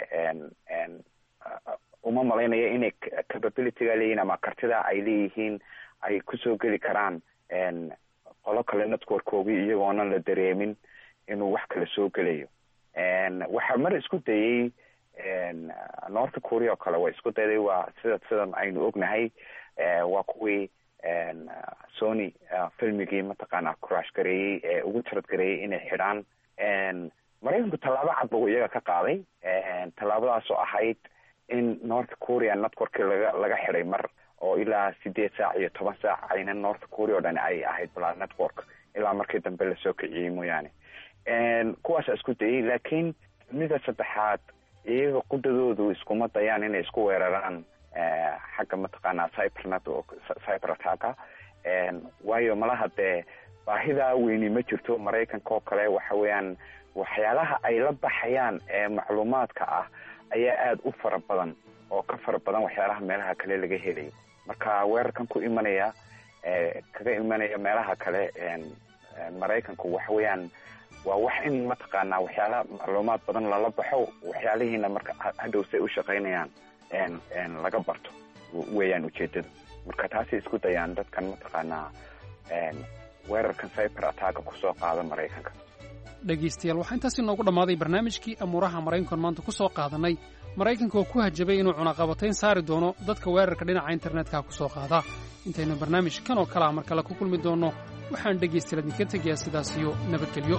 [SPEAKER 6] uma malaynayo inay capability-ga leeyihiin ama kartida ay leeyihiin ay kusoo geli karaan qolo kale network-koogii iyagoona la dareemin inuu wax kale soo gelayo. waxaa mar isku dayay North Korea oo kale waa isku dayday, waa sidan aynu ognahay waa kuwii Sony filmigii mataqaanaa crash gareeyey ee ugu tarad gareeyey inay xidhaan. maraykanku tallaabo cad buu iyaga ka qaaday, tallaabadaasoo ahayd in North Korea network laga xidhay mar oo ilaa 8 saac iyo 10 saac ayna North Korea oo dhan ay ahayd bala network ilaa markii dambe la soo kiciyey mooyaane. kuwaas isku dayay, laakiin mida saddexaad iyaga qudadoodu iskuma dayaan inay isku weeraraan xagga mataqaanaa cyber attack-a. waayo malaha dee baahidaa weyni ma jirto. maraykanka oo kale waxa weeyaan waxyaalaha ay la baxayaan ee macluumaadka ah ayaa aada u fara badan oo ka fara badan waxyaalaha meelaha kale laga helayo. marka weerarkan ku imanaya kaga imanaya meelaha kale maraykanku waxa weeyaan waa wax in mataqaanaa waxyaalaha macluumaad badan lala baxo, waxyaalihiina marka hadhow say u shaqaynayaan laga barto weeyaan ujeedada. marka taasay isku dayaan dadkan mataqaanaa weerarkan cyber attack kusoo qaada maraykanka.
[SPEAKER 3] dhegaystayaal waxaa intaasi noogu dhammaaday barnaamijkii amuuraha maraykankan maanta ku soo qaadanay maraykanka oo ku hajabay inuu cunaqabatayn saari doono dadka weerarka dhinaca internetka ku soo qaada. intaynu barnaamij kan oo kale mar kale ku kulmi doonno waxaan dhegaystayaal idinka tegayaa sidaas iyo nabadgelyo.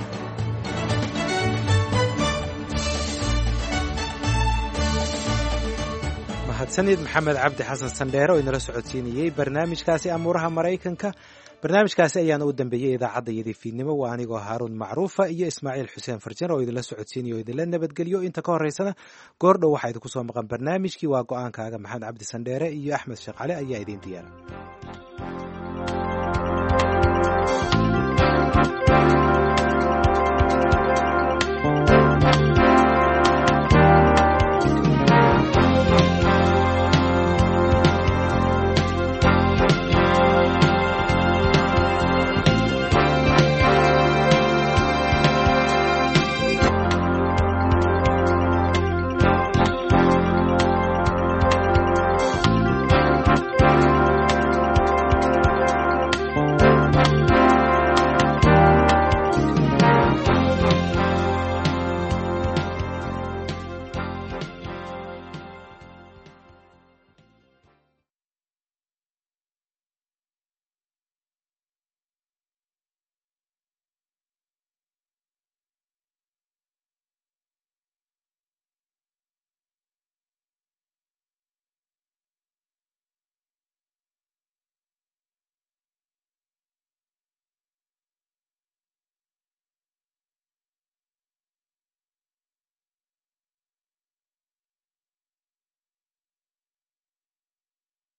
[SPEAKER 1] mahadsanid maxamed cabdi xasan sandheere oo inala socodsiinayey barnaamijkaasi amuuraha maraykanka. barnaamijkaasi ayaana u dambeeyey idaacaddayadii fiidnimo. waa anigoo haaruun macruufa iyo ismaaciil xuseen farjan oo idinla socodsiinaya oo idinla nabadgelyo. inta ka horeysana goordhow waxaa idinku soo maqan barnaamijkii waa go-aankaaga maxamed cabdi sandheere iyo axmed sheekh cali ayaa idiin diyaara.